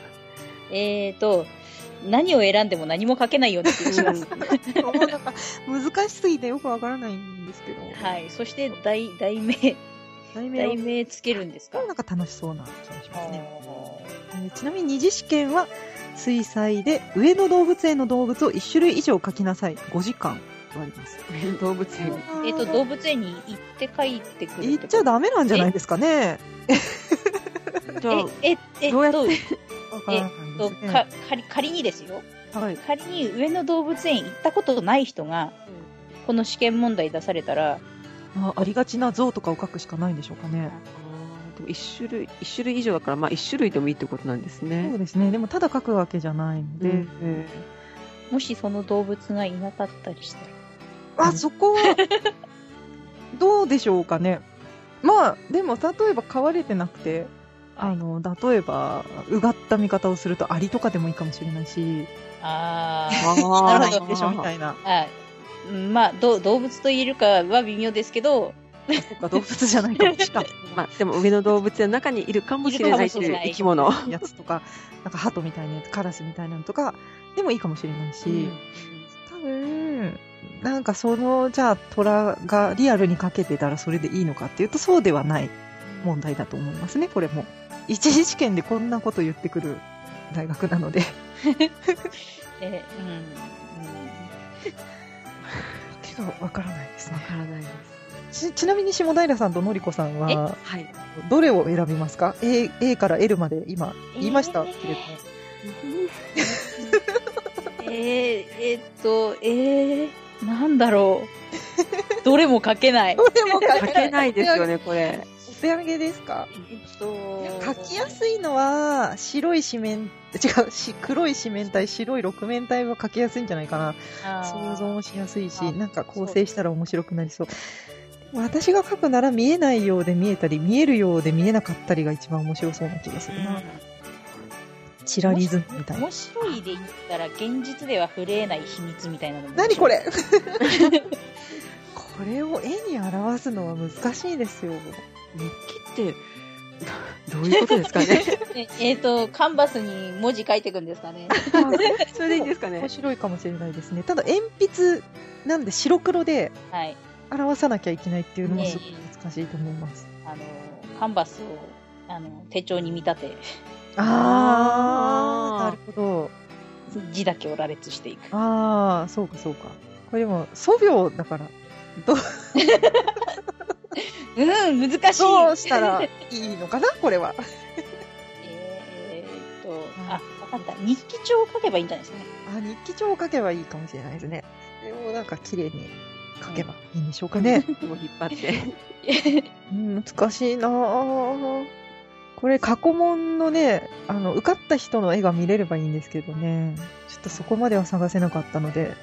何を選んでも何も書けないような気がします。 難しすぎてよくわからないんですけど。 はい。そして、題名つけるんですか？ なんか楽しそうな気がしますね。ちなみに二次試験は、水彩で上野動物園の動物を1種類以上描きなさい。5時間とあります。 動物園に。動物園に行って帰ってくる。 行っちゃダメなんじゃないですかね。 じゃあ、どうやって仮にですよ。はい。仮に上野動物園行ったことない人が、この試験問題出されたら、 ありがちな像とかを描くしかないんでしょうかね。 でも1種類以上だから、まあ1種類でもいいってことなんですね。 そうですね。でもただ描くわけじゃないので。 もしその動物がいなかったりしたら。 そこは、どうでしょうかね。まあ、でも例えば飼われてなくて、例えば、うがった見方をするとアリとかでもいいかもしれないし。なるほど。でしょみたいな。 まあ、動物と言えるかは微妙ですけど、 そっか、動物じゃないかもしれない。 まあ、でも上の動物園の中にいるかもしれないという生き物。 やつとか、なんか鳩みたいなやつ、カラスみたいなのとか、でもいいかもしれないし、多分、なんかじゃあ、虎がリアルにかけてたらそれでいいのかっていうと、そうではない問題だと思いますね、これも。一次試験でこんなこと言ってくる大学なので。わからないですね。 わからないです。 ちなみに下平さんとのりこさんは、どれを選びますか？ A から L まで今言いましたけれども。なんだろう。どれも書けない。 どれも書けないですよね、これ。 お手上げですか？書きやすいのは、黒い四面体、白い六面体は書きやすいんじゃないかな。想像もしやすいし、なんか構成したら面白くなりそう。私が書くなら見えないようで見えたり、見えるようで見えなかったりが一番面白そうな気がするな。チラリズムみたいな。 面白いで言ったら、現実では触れない秘密みたいなのも。 何これこれを絵に表すのは難しいですよ。 日記って、どういうことですかね。 カンバスに文字書いていくんですかね。 それでいいんですかね。 面白いかもしれないですね。ただ、鉛筆なんで白黒で表さなきゃいけないっていうのもすごく難しいと思います。 カンバスを手帳に見立て。 なるほど。 字だけを羅列していく。 そうかそうか。これでも、素描だから、 難しい。 どうしたらいいのかなこれは。 わかった。日記帳を書けばいいんじゃないですかね。 日記帳を書けばいいかもしれないですね。でもなんか綺麗に書けばいいんでしょうかね。 もう引っ張って。 難しいなぁ。これ過去問のね、受かった人の絵が見れればいいんですけどね。ちょっとそこまでは探せなかったので。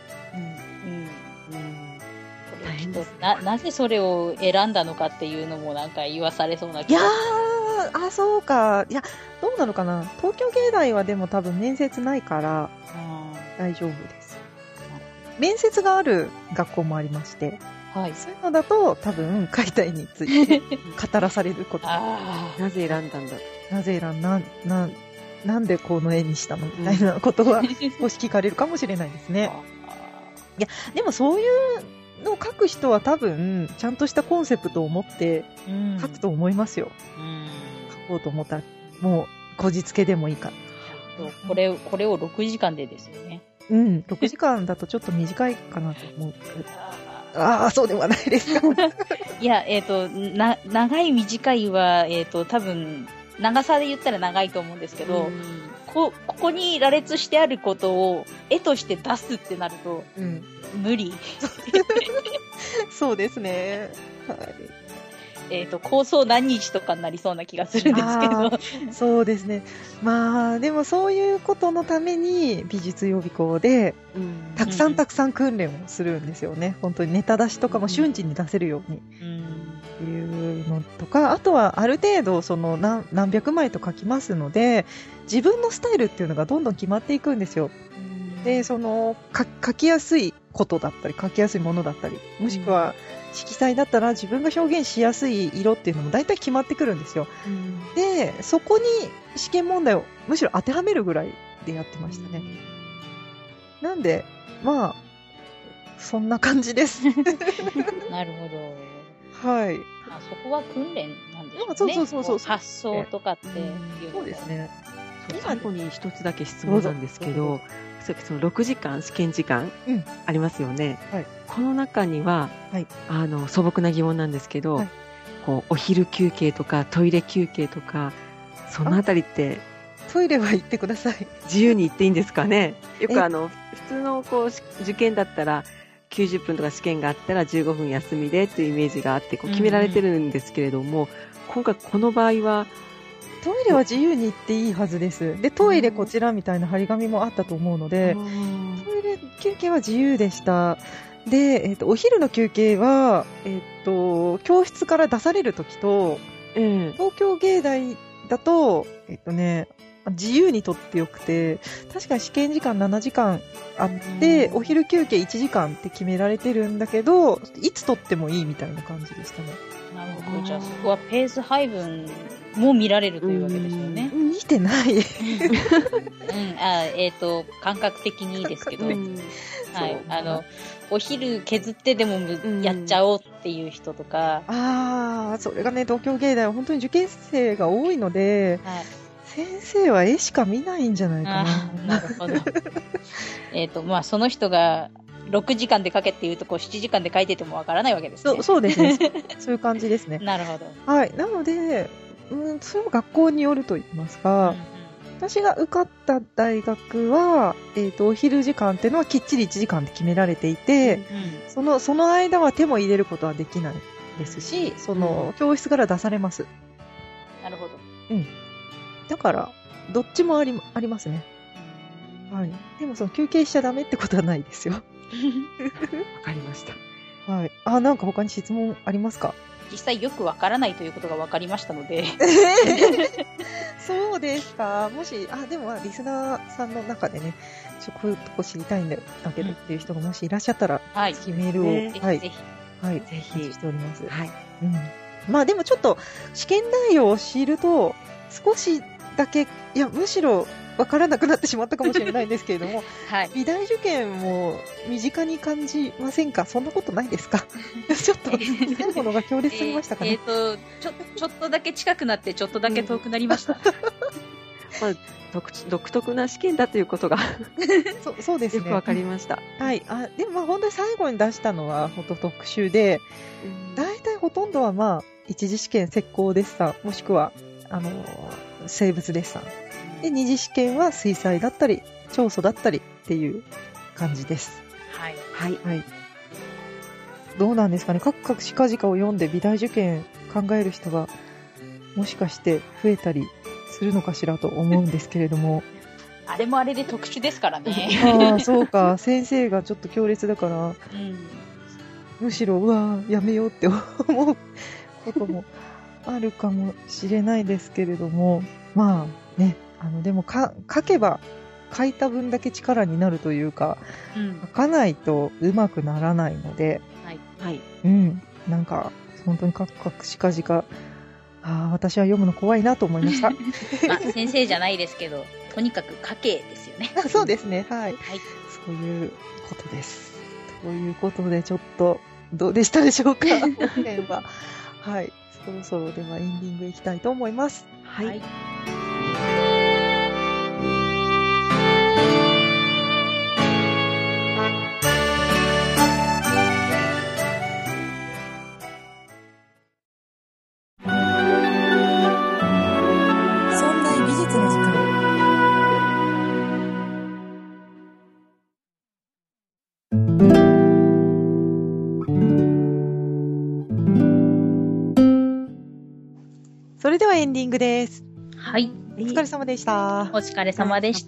なぜそれを選んだのかっていうのもなんか言わされそうな気が。 そうか。いや、どうなのかな。東京芸大はでも多分面接ないから大丈夫です。面接がある学校もありまして、はい、そういうのだと多分解体について語らされること。 なぜ選んだんだ。 なぜ選んだなんでこの絵にしたのみたいなことは少し聞かれるかもしれないですね。いや、でもそういうのを書く人は多分ちゃんとしたコンセプトを持って書くと思いますよ。書こうと思ったらもうこじつけでもいいから。 これを6時間でですよね。 6時間だとちょっと短いかなと思う。そうではないですか。 いや、長い短いは、多分、長さで言ったら長いと思うんですけど、ここに羅列してあることを絵として出すってなると、無理。 そうですね。はい。 構想何日とかになりそうな気がするんですけど。 そうですね。まあ、でもそういうことのために美術予備校で、たくさん訓練をするんですよね。本当にネタ出しとかも瞬時に出せるように。いうのとか、あとはある程度その何百枚と書きますので、自分のスタイルっていうのがどんどん決まっていくんですよ。で、その書きやすいことだったり、書きやすいものだったり、もしくは色彩だったら自分が表現しやすい色っていうのも大体決まってくるんですよ。で、そこに試験問題をむしろ当てはめるぐらいでやってましたね。なんで、まあ、そんな感じです。 なるほど。 はい。 そこは訓練なんでしょうね。 そう。 発想とかっていう。 そうですね。 最後に一つだけ質問なんですけど、その6時間試験時間ありますよね。この中には、素朴な疑問なんですけど、こうお昼休憩とかトイレ休憩とか、そのあたりって、 トイレは行ってください。 自由に行っていいんですかね。よく普通のこう受験だったら、90分とか試験があったら15分休みでというイメージがあってこう決められてるんですけれども、今回この場合はトイレは自由に行っていいはずです。で、トイレこちらみたいな張り紙もあったと思うので、トイレ休憩は自由でした。で、お昼の休憩は、教室から出されるときと、東京芸大だと、自由にとってよくて、確かに試験時間7時間あって、お昼休憩1時間って決められてるんだけど、いつとってもいいみたいな感じでしたね。 なるほど。じゃあそこはペース配分も見られるというわけですよね。 見てない。 感覚的にいいですけど、はい、お昼削ってでもやっちゃおうっていう人とか。 それがね、東京芸大は本当に受験生が多いので、先生は絵しか見ないんじゃないかな。 なるほど。まあ、その人が6時間で書けっていうとこ7時間で書いててもわからないわけですね。 そうですね。そういう感じですね。 なるほど。 はい。なので、それは学校によると言いますか、私が受かった大学は、お昼時間っていうのはきっちり1時間で決められていて、その間は手も入れることはできないですし、教室から出されます。 なるほど。 だから、どっちもありますね。はい。でも休憩しちゃダメってことはないですよ。わかりました。 はい。なんか他に質問ありますか？ 実際よくわからないということがわかりましたので。 そうですか。もし、でもリスナーさんの中でね、こういうとこ知りたいんだけどっていう人がもしいらっしゃったら、ぜひメールを、 ぜひ。 はい。ぜひしております。はい。まあでもちょっと試験内容を知ると、少しだけ、いや、むしろ分からなくなってしまったかもしれないんですけれども、美大受験も身近に感じませんか？そんなことないですか？ちょっと、見るものが強烈すぎましたかね。 ちょっとだけ近くなって、ちょっとだけ遠くなりました。 独特な試験だということがそうですね。 よくわかりました。 はい。でも本当に最後に出したのは本当特殊で、大体ほとんどは一次試験石膏デッサン、もしくは生物デッサン。で、二次試験は水彩だったり、調素だったりっていう感じです。 はい。 はい。どうなんですかね。各しかじかを読んで美大受験考える人が、もしかして増えたりするのかしらと思うんですけれども。 あれもあれで特殊ですからね。 そうか。先生がちょっと強烈だから、むしろ、やめようって思うこともあるかもしれないですけれども、まあね、でも書けば書いた分だけ力になるというか、書かないとうまくならないので、 はい。 なんか本当にカクカクしかじか、私は読むの怖いなと思いました。 先生じゃないですけど、とにかく書けですよね。 そうですね、はい。 はい。 そういうことです。ということで、ちょっとどうでしたでしょうか、本編は。はい。そろそろではエンディングいきたいと思います。 はい。 それではエンディングです。 はい。 お疲れ様でした。 お疲れ様でした。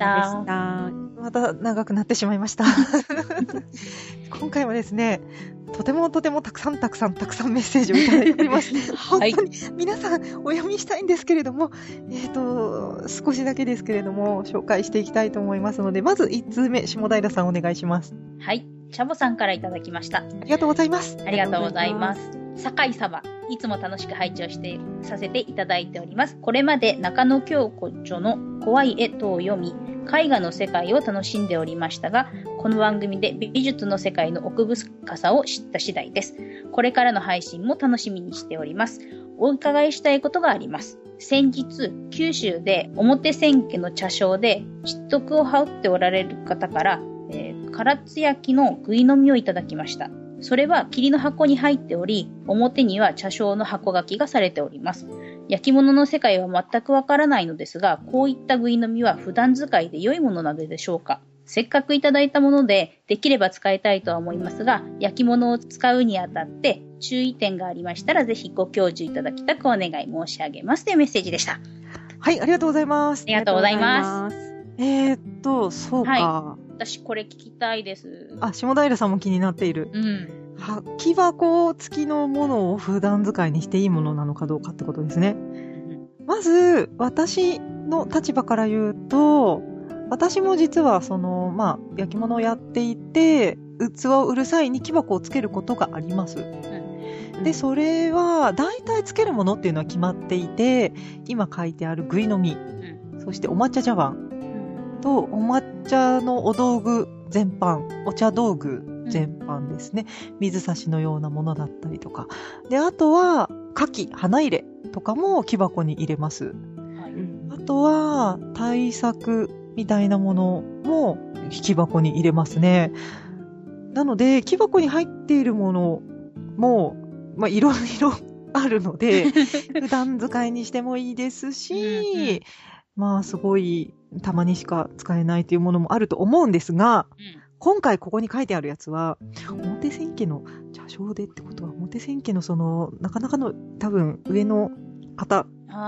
また長くなってしまいました。今回もですね、とてもたくさんメッセージをいただいております。はい、本当に皆さんお読みしたいんですけれども、少しだけですけれども紹介していきたいと思いますので、まず1通目、下平さんお願いします。 はい。チャボさんからいただきました。ありがとうございます。 ありがとうございます。酒井様、いつも楽しく拝聴させていただいております。これまで中野京子著の怖い絵等を読み、絵画の世界を楽しんでおりましたが、この番組で美術の世界の奥深さを知った次第です。これからの配信も楽しみにしております。お伺いしたいことがあります。先日、九州で表千家の茶商で知得を羽織っておられる方から、唐津焼のぐい飲みをいただきました。それは霧の箱に入っており、表には茶商の箱書きがされております。焼き物の世界は全くわからないのですが、こういったぐい飲みは普段使いで良いものなのでしょうか？せっかくいただいたもので、できれば使いたいとは思いますが、焼き物を使うにあたって注意点がありましたら、ぜひご教授いただきたくお願い申し上げますというメッセージでした。 はい、ありがとうございます。 ありがとうございます。 そうか。 はい。私これ聞きたいです。 下平さんも気になっている。木箱付きのものを普段使いにしていいものなのかどうかってことですね。まず、私の立場から言うと、私も実は焼き物をやっていて、器を売る際に木箱をつけることがあります。で、それは、大体つけるものっていうのは決まっていて、今書いてあるぐい飲み、そしてお抹茶茶碗と、お抹茶のお道具全般、お茶道具全般ですね。水差しのようなものだったりとか。で、あとは、花器、花入れとかも木箱に入れます。あとは、対策みたいなものも木箱に入れますね。なので、木箱に入っているものも、いろいろあるので、普段使いにしてもいいですし、すごい、たまにしか使えないというものもあると思うんですが、今回ここに書いてあるやつは、表千家の茶商でってことは、表千家のなかなかの多分上の方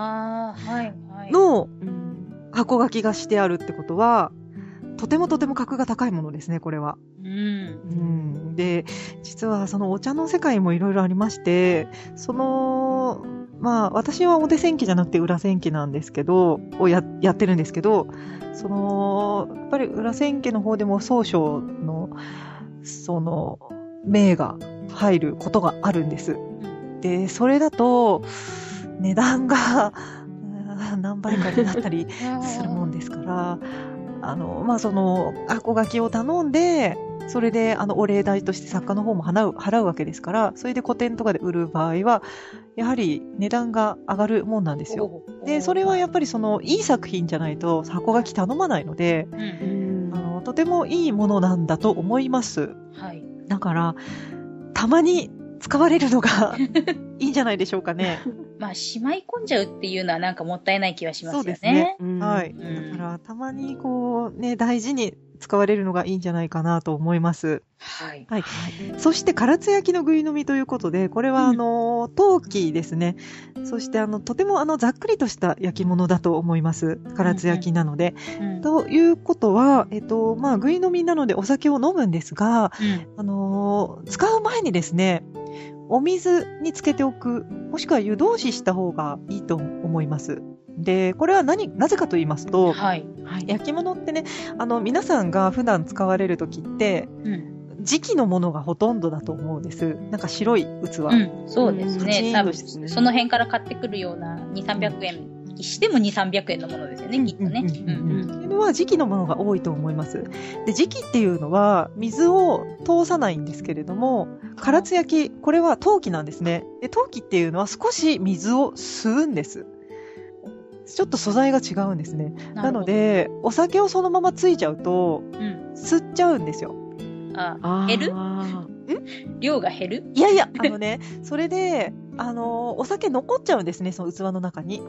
の箱書きがしてあるってことは、とても格が高いものですね、これは。で、実はそのお茶の世界もいろいろありまして、私は表千家じゃなくて裏千家なんですけど、やってるんですけど、やっぱり裏千家の方でも宗匠の、銘が入ることがあるんです。で、それだと、値段が何倍かになったりするもんですから、箱書きを頼んで、それで、お礼代として作家の方も払うわけですから、それで個展とかで売る場合は、やはり値段が上がるもんなんですよ。で、それはやっぱりいい作品じゃないと箱書き頼まないので、とてもいいものなんだと思います。だから、たまに使われるのがいいんじゃないでしょうかね。 しまい込んじゃうっていうのはなんかもったいない気はしますよね。 そうですね。はい。だから、たまに大事に使われるのがいいんじゃないかなと思います。はい。そして、唐津焼のぐい飲みということで、これは陶器ですね。そして、とてもざっくりとした焼き物だと思います。唐津焼なので。ということは、ぐい飲みなのでお酒を飲むんですが、使う前にですね、 お水につけておく、もしくは湯通しした方がいいと思います。で、これはなぜかと言いますと、はい。焼き物ってね、皆さんが普段使われるときって、磁器のものがほとんどだと思うんです。なんか白い器。 そうですね。多分、その辺から買ってくるような2、300円、しても2、300円のものですよね、きっとね。っていうのは磁器のものが多いと思います。で、磁器っていうのは水を通さないんですけれども、唐津焼き、これは陶器なんですね。で、陶器っていうのは少し水を吸うんです。ちょっと素材が違うんですね。なので、お酒をそのままついちゃうと、吸っちゃうんですよ。 減る？量が減る？ いやいや、それで、お酒残っちゃうんですね、その器の中に。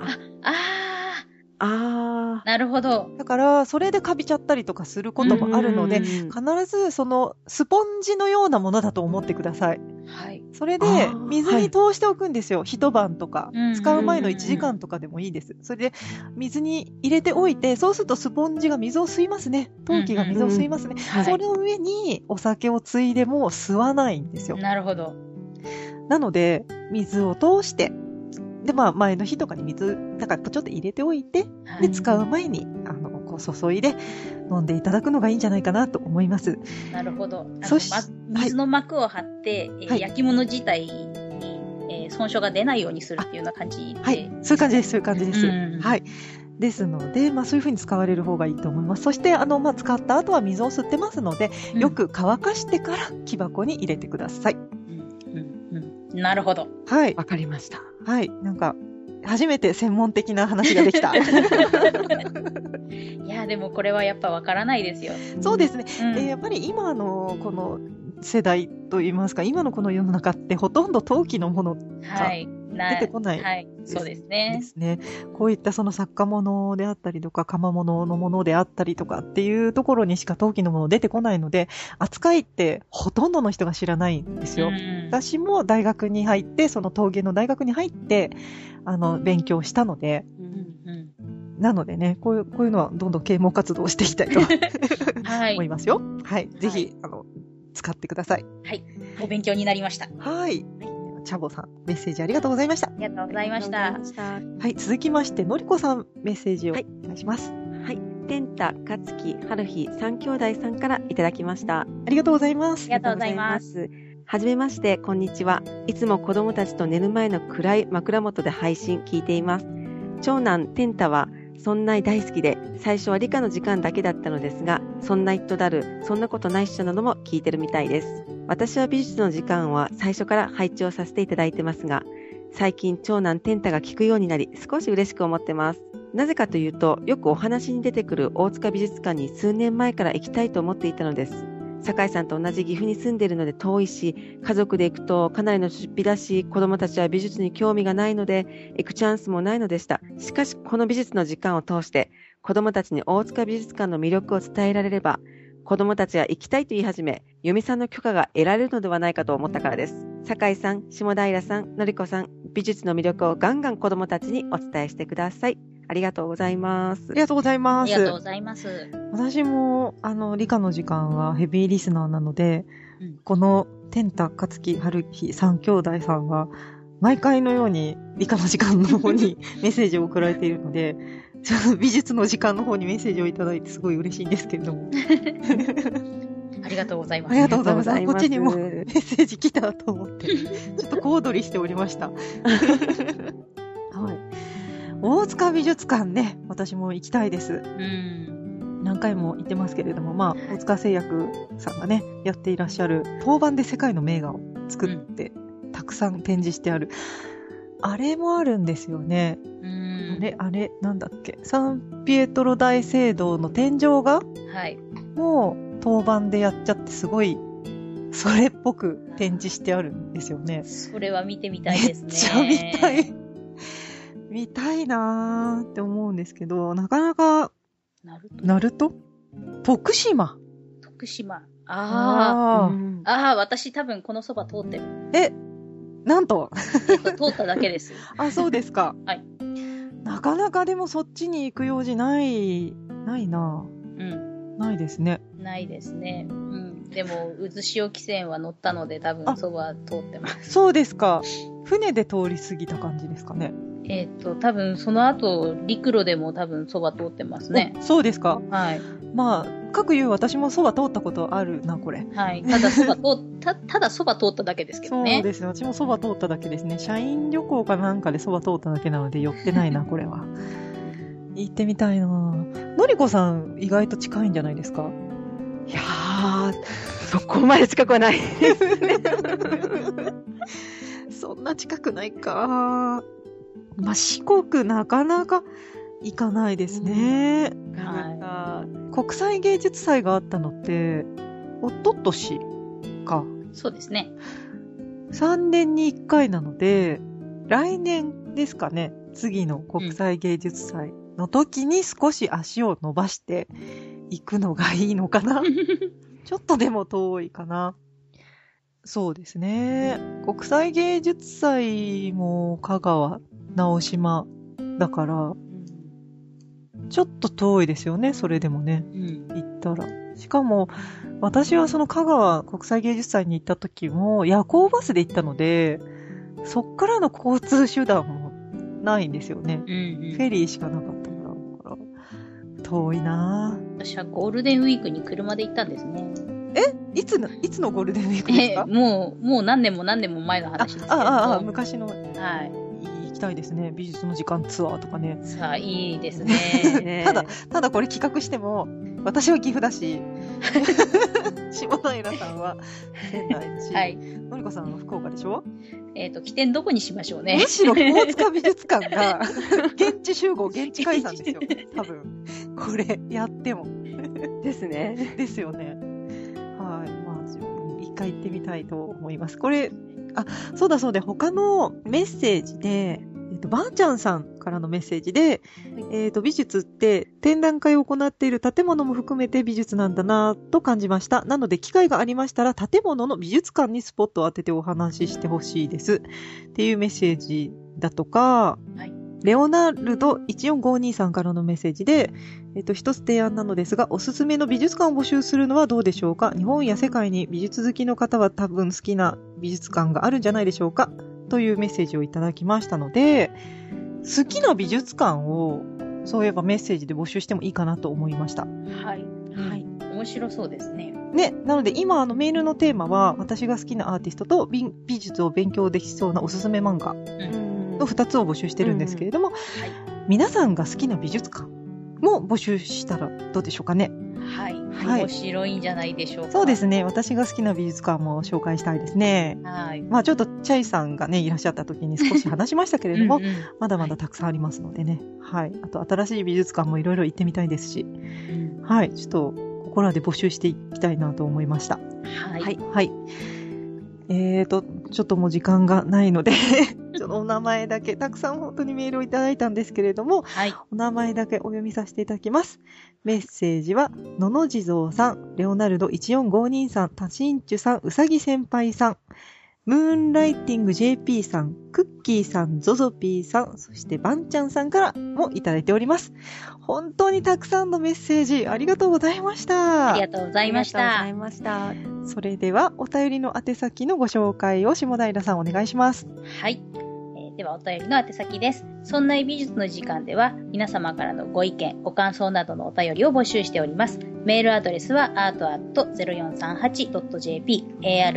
なるほど。 だから、それでカビちゃったりとかすることもあるので、必ずそのスポンジのようなものだと思ってください。はい。それで、水に通しておくんですよ。一晩とか。使う前の1時間とかでもいいです。それで、水に入れておいて、そうするとスポンジが水を吸いますね。陶器が水を吸いますね。その上にお酒をついでも吸わないんですよ。 なるほど。 なので、水を通して、で、前の日とかに水、だからちょっと入れておいて、で、使う前に、こう注いで飲んでいただくのがいいんじゃないかなと思います。 なるほど。水の膜を張って、焼き物自体に、損傷が出ないようにするっていうような感じで。 はい。そういう感じです、そういう感じです。はい。ですので、そういう風に使われる方がいいと思います。そして、使った後は水を吸ってますので、よく乾かしてから木箱に入れてください。 なるほど。 はい。 わかりました。 はい。なんか、初めて専門的な話ができた。いや、でもこれはやっぱわからないですよ。 そうですね。やっぱり今のこの世代といいますか、今のこの世の中ってほとんど陶器のものが出てこない。 はい。そうですね。 ですね。こういったその作家物であったりとか、窯物のものであったりとかっていうところにしか陶器のもの出てこないので、扱いってほとんどの人が知らないんですよ。私も大学に入って、その陶芸の大学に入って、勉強したので、なのでね、こういうのはどんどん啓蒙活動をしていきたいと思いますよ。はい。ぜひ、使ってください。 はい。お勉強になりました。 はい。チャボさん、メッセージありがとうございました。 ありがとうございました。 はい、続きまして、のりこさん、メッセージをお願いします。 はい。テンタ、かつき、はるひ、3兄弟さんからいただきました。 ありがとうございます。 ありがとうございます。 はじめまして、こんにちは。いつも子供たちと寝る前の暗い枕元で配信聞いています。長男、テンタは、そんない大好きで、最初は理科の時間だけだったのですが、そんないっとだる、そんなことないっしょなども聞いてるみたいです。私は美術の時間は最初から配置をさせていただいてますが、最近長男テンタが聞くようになり、少し嬉しく思ってます。なぜかというと、よくお話に出てくる大塚美術館に数年前から行きたいと思っていたのです。酒井さんと同じ岐阜に住んでいるので遠いし、家族で行くとかなりの出費だし、子供たちは美術に興味がないので、行くチャンスもないのでした。しかし、この美術の時間を通して、子供たちに大塚美術館の魅力を伝えられれば、子供たちが行きたいと言い始め、由美さんの許可が得られるのではないかと思ったからです。酒井さん、下平さん、のりこさん、美術の魅力をガンガン子供たちにお伝えしてください。ありがとうございます。 ありがとうございます。 ありがとうございます。 私も、理科の時間はヘビーリスナーなので、この、テンタ、かつき、はるひ、3兄弟さんは、毎回のように理科の時間の方にメッセージを送られているので、美術の時間の方にメッセージをいただいてすごい嬉しいんですけれども。 ありがとうございます。 ありがとうございます。こっちにもメッセージ来たと思って、ちょっと小躍りしておりました。はい。大塚美術館ね、私も行きたいです。何回も言ってますけれども、大塚製薬さんがね、やっていらっしゃる、陶板で世界の名画を作って、たくさん展示してある。あれもあるんですよね。あれ、なんだっけ。サンピエトロ大聖堂の天井画もう陶板でやっちゃってすごい、それっぽく展示してあるんですよね。 それは見てみたいですね。 めっちゃ見たい。見たいなーって思うんですけど、なかなか、ナルト徳島。 私多分このそば通ってる。 なんと通っただけです。 あ、そうですか。 はい。 なかなかでもそっちに行く用事ないな。ないですね。 ないですね。 でも、渦潮汽船は乗ったので、多分そば通ってます。 そうですか。船で通り過ぎた感じですかね。 多分その後、陸路でも多分そば通ってますね。 そうですか。 はい。 まあ、各言う私もそば通ったことあるな、これ。 はい。ただそば通っただけですけどね。 そうですね。私もそば通っただけですね。社員旅行かなんかでそば通っただけなので寄ってないな、これは。行ってみたいな。のりこさん、意外と近いんじゃないですか？ いやー、そこまで近くはないですね。 そんな近くないか。まあ、四国なかなか行かないですね。 はい。 国際芸術祭があったのって、おととしか。 そうですね。 3年に1回なので、来年ですかね。次の国際芸術祭の時に少し足を伸ばして行くのがいいのかな。ちょっとでも遠いかな。そうですね。国際芸術祭も香川、直島だから、ちょっと遠いですよね、それでもね。行ったら。しかも、私はその香川国際芸術祭に行った時も夜行バスで行ったので、そっからの交通手段もないんですよね。フェリーしかなかったから、遠いなぁ。 私はゴールデンウィークに車で行ったんですね。 いつのゴールデンウィークですか？ もう何年も前の話ですけど。 昔の。はい。行きたいですね。美術の時間ツアーとかね。 さあ、いいですね。 ただこれ企画しても、私は岐阜だし、下平さんは仙台だし、はい。のりこさんは福岡でしょ？ 起点どこにしましょうね。 むしろ大塚美術館が、現地集合、現地解散ですよ。多分。これ、やっても。 ですね。 ですよね。はい。まあ、一回行ってみたいと思います。これ、そうだ、他のメッセージで、ばーちゃんさんからのメッセージで、美術って展覧会を行っている建物も含めて美術なんだなと感じました。なので機会がありましたら建物の美術館にスポットを当ててお話ししてほしいです。っていうメッセージだとか、はい、レオナルド14523さんからのメッセージで、一つ提案なのですが、おすすめの美術館を募集するのはどうでしょうか？日本や世界に美術好きの方は多分好きな美術館があるんじゃないでしょうか？というメッセージをいただきましたので、好きな美術館をそういえばメッセージで募集してもいいかなと思いました。 はい。はい。面白そうですね。 ね。なので今メールのテーマは私が好きなアーティストと美術を勉強できそうなおすすめ漫画の2つを募集してるんですけれども、はい、皆さんが好きな美術館も募集したらどうでしょうかね。 はい。はい。面白いんじゃないでしょうか。 そうですね。私が好きな美術館も紹介したいですね。はい。まあちょっとチャイさんがね、いらっしゃった時に少し話しましたけれども、まだまだたくさんありますのでね。はい。あと新しい美術館もいろいろ行ってみたいですし、はい。ちょっとここらで募集していきたいなと思いました。 はい。 はい。ちょっともう時間がないので、ちょっとお名前だけ、たくさん本当にメールをいただいたんですけれども、はい、お名前だけお読みさせていただきます。メッセージは、のの地蔵さん、レオナルド14523さん、タシンチュさん、うさぎ先輩さん、ムーンライティング JP さん、クッキーさん、ゾゾピーさん、そしてバンちゃんさんからもいただいております。本当にたくさんのメッセージありがとうございました。 ありがとうございました。 ありがとうございました。 それではお便りの宛先のご紹介を下平さんお願いします。 はい。ではお便りの宛先です。そんな美術の時間では皆様からのご意見、ご感想などのお便りを募集しております。メールアドレスは art@0438.jp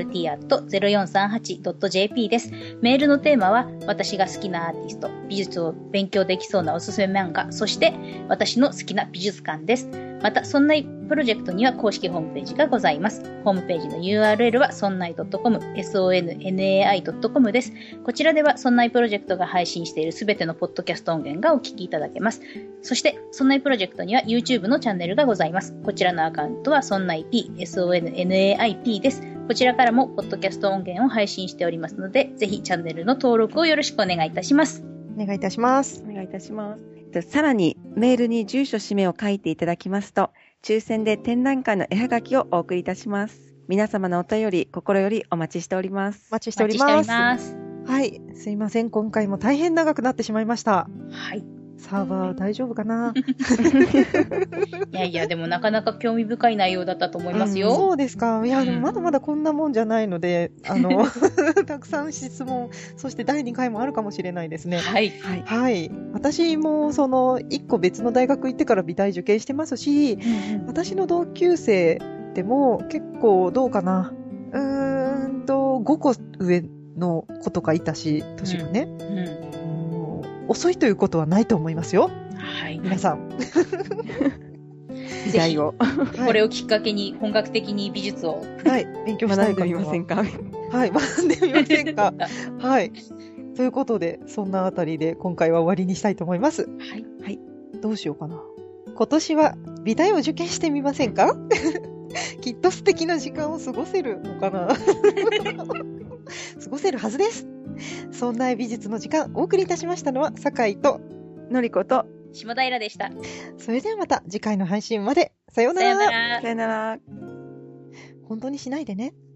art@0438.jp です。メールのテーマは私が好きなアーティスト、美術を勉強できそうなおすすめ漫画、そして私の好きな美術館です。また、そんないプロジェクトには公式ホームページがございます。ホームページの URL は sonnai.com、sonnai.com です。こちらでは、そんないプロジェクトが配信しているすべてのポッドキャスト音源がお聞きいただけます。そして、そんないプロジェクトには YouTube のチャンネルがございます。こちらのアカウントは sonnaip、sonnaip です。こちらからもポッドキャスト音源を配信しておりますので、ぜひチャンネルの登録をよろしくお願いいたします。 お願いいたします。 お願いいたします。さらに、メールに住所氏名を書いていただきますと、抽選で展覧会の絵はがきをお送りいたします。皆様のお便り、心よりお待ちしております。 お待ちしております。はい。すいません。今回も大変長くなってしまいました。 はい。 サーバー大丈夫かな。 いやいや、でもなかなか興味深い内容だったと思いますよ。 そうですか。いや、でもまだまだこんなもんじゃないので、たくさん質問、そして第2回もあるかもしれないですね。 はい。 はい。私も、一個別の大学行ってから美大受験してますし、私の同級生でも結構どうかな。5個上の子とかいたし、年がね。遅いということはないと思いますよ。 はい。 皆さん。 美大を。 これをきっかけに本格的に美術を。 はい。勉強したい方は。学んでみませんか？ はい。学んでみませんか？はい。ということで、そんなあたりで今回は終わりにしたいと思います。 はい。 はい。どうしようかな。今年は美大を受験してみませんか？きっと素敵な時間を過ごせるのかな。過ごせるはずです。そんな美術の時間、お送りいたしましたのは、酒井と、 のりこと、 下平でした。 それではまた次回の配信まで。さようなら。 さようなら。 本当にしないでね。